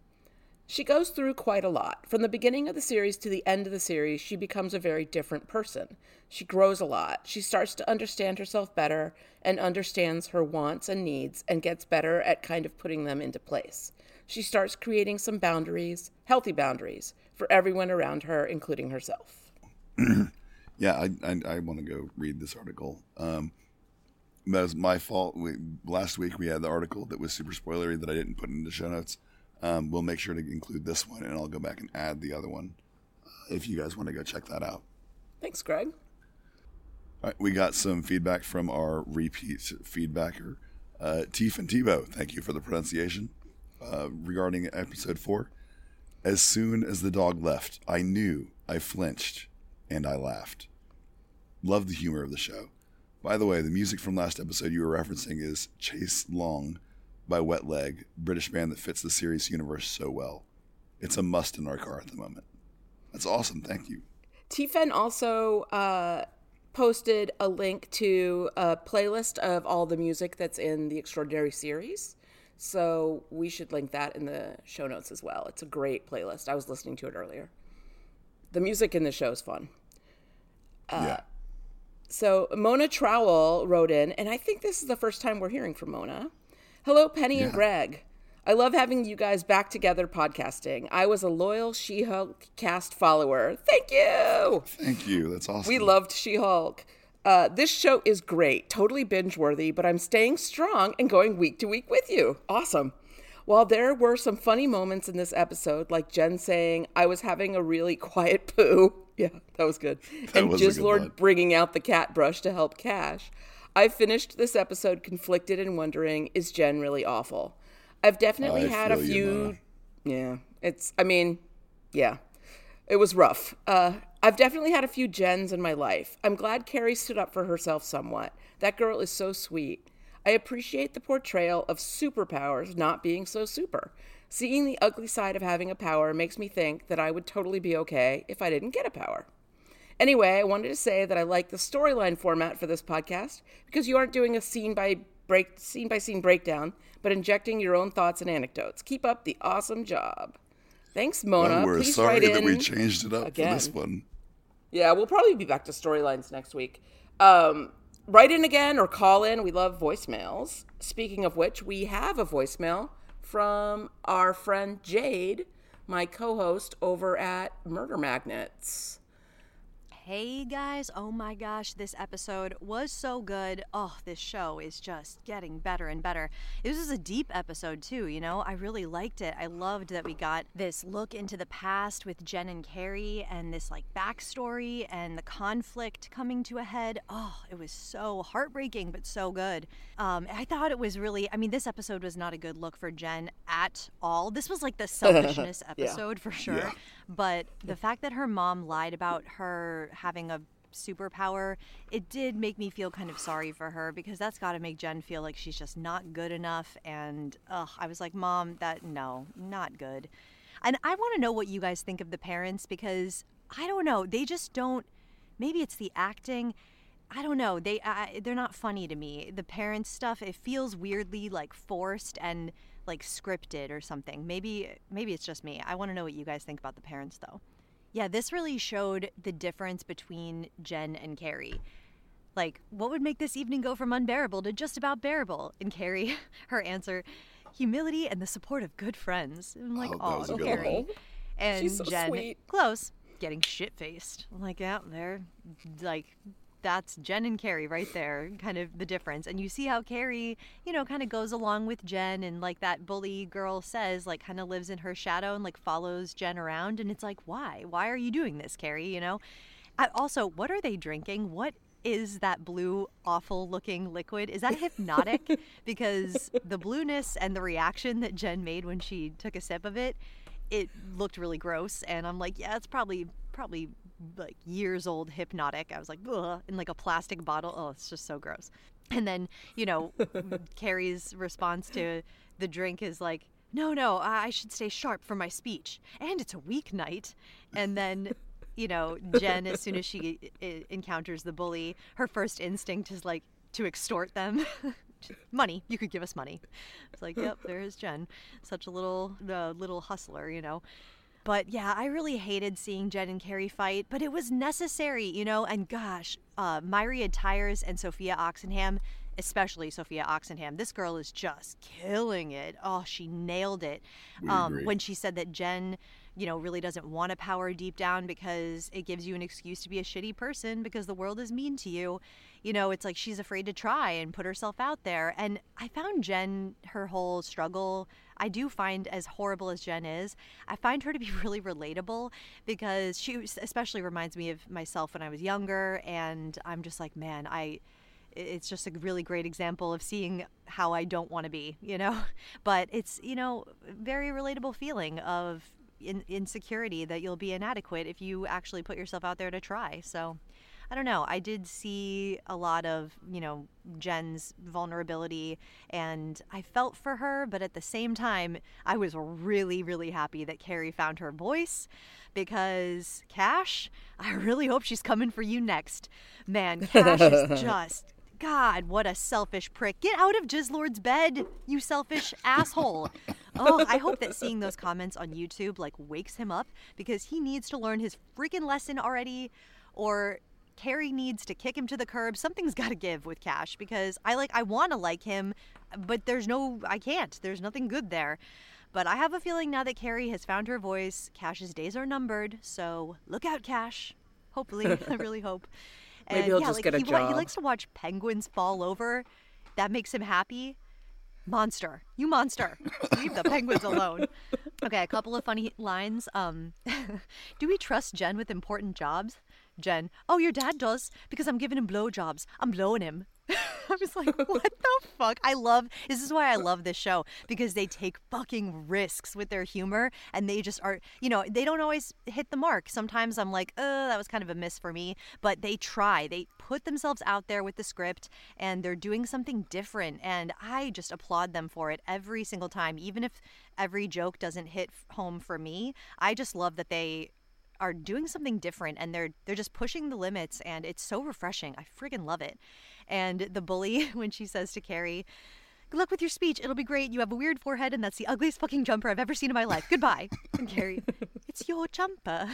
She goes through quite a lot. From the beginning of the series to the end of the series, she becomes a very different person. She grows a lot. She starts to understand herself better and understands her wants and needs and gets better at kind of putting them into place. She starts creating some boundaries, healthy boundaries, for everyone around her, including herself. Yeah, I want to go read this article. That was my fault. Last week we had the article that was super spoilery that I didn't put into show notes. We'll make sure to include this one, and I'll go back and add the other one if you guys want to go check that out. Thanks, Greg. All right, we got some feedback from our repeat feedbacker, Teef and Tebow. Thank you for the pronunciation. Regarding episode 4, as soon as the dog left, I knew, I flinched, and I laughed. Love the humor of the show. By the way, the music from last episode you were referencing is Chase Long by Wet Leg, British band that fits the series universe so well. It's a must in our car at the moment. That's awesome. Thank you. Tifen also posted a link to a playlist of all the music that's in the Extraordinary series. So we should link that in the show notes as well. It's a great playlist. I was listening to it earlier. The music in the show is fun. Yeah. So Mona Trowell wrote in, and I think this is the first time we're hearing from Mona. Hello, Penny and Greg. I love having you guys back together podcasting. I was a loyal She-Hulk cast follower. Thank you. Thank you. That's awesome. We loved She-Hulk. This show is great, totally binge-worthy, but I'm staying strong and going week to week with you. Awesome. While there were some funny moments in this episode, like Jen saying, I was having a really quiet poo. Yeah, that was good. And Jizzlord bringing out the cat brush to help Cash. I finished this episode conflicted and wondering, is Jen really awful? I've definitely had a few... It was rough. I've definitely had a few Jens in my life. I'm glad Carrie stood up for herself somewhat. That girl is so sweet. I appreciate the portrayal of superpowers not being so super. Seeing the ugly side of having a power makes me think that I would totally be okay if I didn't get a power. Anyway, I wanted to say that I like the storyline format for this podcast because you aren't doing a scene by scene breakdown, but injecting your own thoughts and anecdotes. Keep up the awesome job. Thanks, Mona. Well, we're Please sorry write in that we changed it up again. for this one. Yeah, we'll probably be back to storylines next week. Write in again or call in. We love voicemails. Speaking of which, we have a voicemail from our friend Jade, my co-host over at Murder Magnets. Hey guys, oh my gosh, this episode was so good. Oh, this show is just getting better and better. This was a deep episode too, you know? I really liked it. I loved that we got this look into the past with Jen and Carrie and this like backstory and the conflict coming to a head. Oh, it was so heartbreaking, but so good. I thought it was really, this episode was not a good look for Jen at all. This was like the selfishness episode for sure. Yeah. But the fact that her mom lied about her having a superpower, it did make me feel kind of sorry for her because that's got to make Jen feel like she's just not good enough. And I was like, Mom, no, not good. And I want to know what you guys think of the parents because I don't know. They just don't. Maybe it's the acting. I don't know. They're not funny to me. The parents stuff, it feels weirdly like forced and like scripted or something. Maybe it's just me. I want to know what you guys think about the parents though. Yeah, this really showed the difference between Jen and Carrie. Like, what would make this evening go from unbearable to just about bearable? And Carrie, her answer, humility and the support of good friends. I'm like, Oh, that oh, was a good Carrie. one. And She's so Jen, sweet. close, getting shit-faced. I'm like, yeah, they're like, that's Jen and Carrie right there, kind of the difference. And you see how Carrie, kind of goes along with Jen, and like that bully girl says, like kind of lives in her shadow and like follows Jen around. And it's like, why? Why are you doing this, Carrie? Also, what are they drinking? What is that blue, awful-looking liquid? Is that hypnotic? Because the blueness and the reaction that Jen made when she took a sip of it, it looked really gross. And I'm like, yeah, it's probably like years old hypnotic. I was like, ugh, in like a plastic bottle. Oh, it's just so gross. And then, Carrie's response to the drink is like, no, I should stay sharp for my speech. And it's a weeknight. And then, Jen, as soon as she encounters the bully, her first instinct is like to extort them. Money. You could give us money. It's like, yep, there's Jen. Such a little hustler, But yeah, I really hated seeing Jen and Carrie fight, but it was necessary, And gosh, Myriad Tyres and Sophia Oxenham, especially Sophia Oxenham, this girl is just killing it. Oh, she nailed it. We agree. When she said that Jen, really doesn't want to power deep down because it gives you an excuse to be a shitty person because the world is mean to you. It's like she's afraid to try and put herself out there. And I found Jen, her whole struggle, I do find, as horrible as Jen is, I find her to be really relatable because she especially reminds me of myself when I was younger. And I'm just like, man, it's just a really great example of seeing how I don't want to be, But it's, very relatable feeling of insecurity that you'll be inadequate if you actually put yourself out there to try. So I don't know. I did see a lot of, Jen's vulnerability, and I felt for her, but at the same time, I was really, really happy that Carrie found her voice because Cash, I really hope she's coming for you next. Man, Cash is just... God, what a selfish prick. Get out of Jizzlord's bed, you selfish asshole. Oh, I hope that seeing those comments on YouTube, wakes him up because he needs to learn his freaking lesson already, or Carrie needs to kick him to the curb. Something's got to give with Cash because I want to like him, but I can't. There's nothing good there. But I have a feeling now that Carrie has found her voice, Cash's days are numbered, so look out, Cash. Hopefully, I really hope. Maybe he'll just get a job. He likes to watch penguins fall over. That makes him happy. Monster. You monster. Leave the penguins alone. Okay, a couple of funny lines. Do we trust Jen with important jobs? Jen, oh, your dad does because I'm giving him blowjobs. I'm blowing him. I was like, what the fuck? This is why I love this show, because they take fucking risks with their humor, and they just are, they don't always hit the mark. Sometimes I'm like, that was kind of a miss for me, but they try. They put themselves out there with the script, and they're doing something different, and I just applaud them for it every single time. Even if every joke doesn't hit home for me, I just love that they are doing something different, and they're just pushing the limits, and it's so refreshing. I friggin' love it. And the bully, when she says to Carrie, good luck with your speech, it'll be great, you have a weird forehead and that's the ugliest fucking jumper I've ever seen in my life, goodbye. And Carrie, it's your jumper.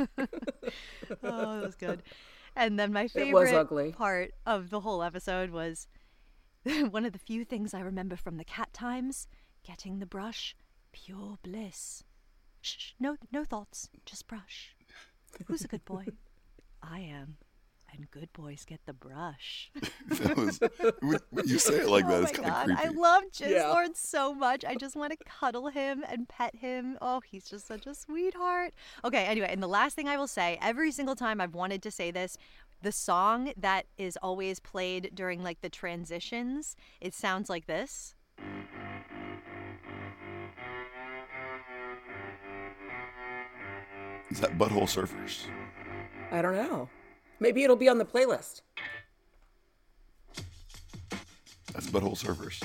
Oh, that was good. And then my favorite part of the whole episode was one of the few things I remember from the cat times, getting the brush, pure bliss. Shh, no thoughts, just brush. Who's a good boy? I am. And good boys get the brush. When you say it like that, it's kind of creepy. I love Jizzlord so much. I just want to cuddle him and pet him. Oh, he's just such a sweetheart. Okay, anyway, and the last thing I will say, every single time I've wanted to say this, the song that is always played during the transitions, it sounds like this. Is that Butthole Surfers? I don't know. Maybe it'll be on the playlist. That's Butthole Surfers,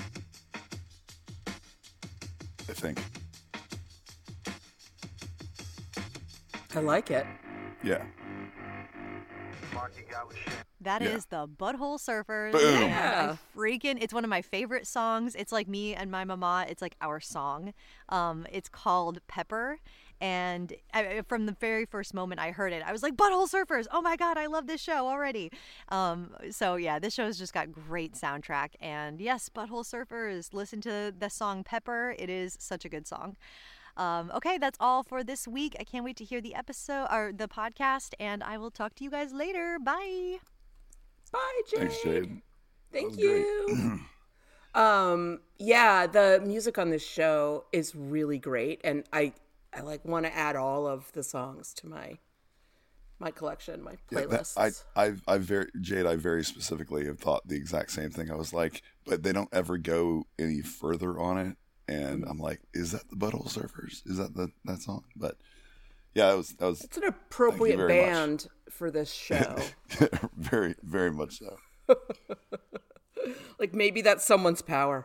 I think. I like it. Yeah. That is the Butthole Surfers. Boom. Yeah. It's one of my favorite songs. It's like me and my mama. It's like our song. It's called Pepper. And from the very first moment I heard it, I was like, Butthole Surfers! Oh my God, I love this show already. So yeah, this show's just got great soundtrack. And yes, Butthole Surfers, listen to the song Pepper. It is such a good song. Okay, that's all for this week. I can't wait to hear the episode or the podcast, and I will talk to you guys later. Bye. Bye, Jade. Thanks, Jade. Thank you. Yeah, the music on this show is really great, and I like want to add all of the songs to my collection, my playlists. Jade, I very specifically have thought the exact same thing. I was like, but they don't ever go any further on it, and I'm like, is that the Butthole Surfers? Is that that song? But yeah, that was. It's an appropriate band for this show. Very, very much so. Like maybe that's someone's power.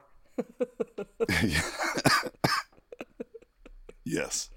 Yes.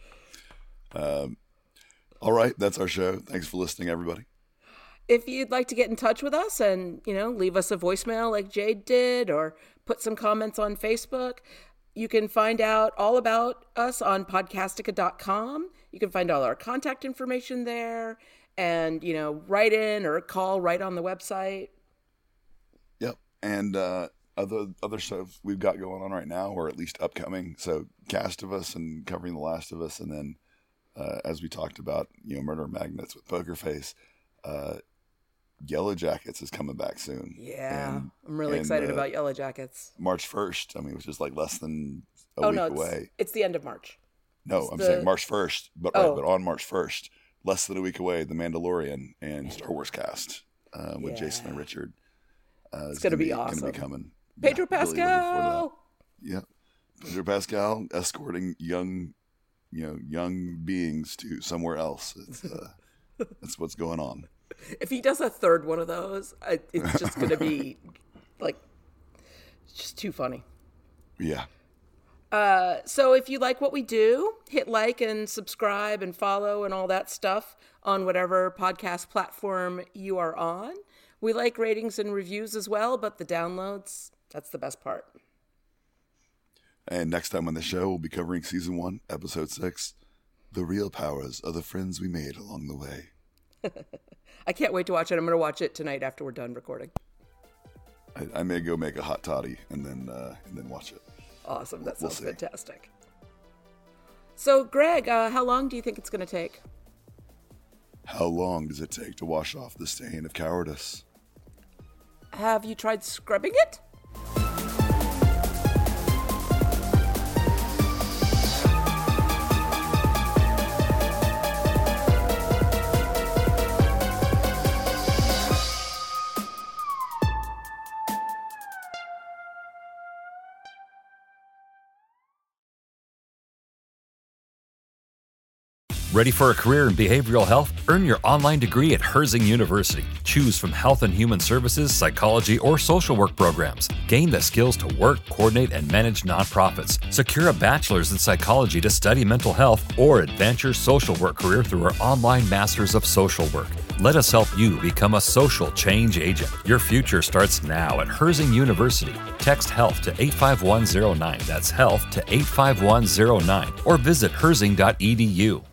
All right, that's our show. Thanks for listening, everybody. If you'd like to get in touch with us and, leave us a voicemail like Jade did or put some comments on Facebook, you can find out all about us on podcastica.com. You can find all our contact information there and, write in or call right on the website. Yep. And other stuff we've got going on right now, or at least upcoming. So Cast of Us and covering The Last of Us. And then, as we talked about, Murder Magnets with Poker Face, Yellow Jackets is coming back soon. Yeah. I'm really excited about Yellow Jackets. March 1st. Which is like less than a week away. It's the end of March. No, I'm saying March 1st. But on March 1st, less than a week away, The Mandalorian and Star Wars cast with Jason and Richard. It's going to be awesome. Going to be coming. Pedro Pascal. Yeah, Pedro Pascal escorting young beings to somewhere else. That's what's going on. If he does a third one of those, it's just going to be just too funny. Yeah. So if you like what we do, hit like and subscribe and follow and all that stuff on whatever podcast platform you are on. We like ratings and reviews as well, but the downloads, that's the best part. And next time on the show, we'll be covering Season 1, Episode 6, The Real Powers of the Friends We Made Along the Way. I can't wait to watch it. I'm going to watch it tonight after we're done recording. I may go make a hot toddy and then watch it. Awesome. That sounds fantastic. So, Greg, how long do you think it's going to take? How long does it take to wash off the stain of cowardice? Have you tried scrubbing it? Ready for a career in behavioral health? Earn your online degree at Herzing University. Choose from health and human services, psychology, or social work programs. Gain the skills to work, coordinate, and manage nonprofits. Secure a bachelor's in psychology to study mental health, or advance your social work career through our online Masters of Social Work. Let us help you become a social change agent. Your future starts now at Herzing University. Text HEALTH to 85109. That's HEALTH to 85109. Or visit herzing.edu.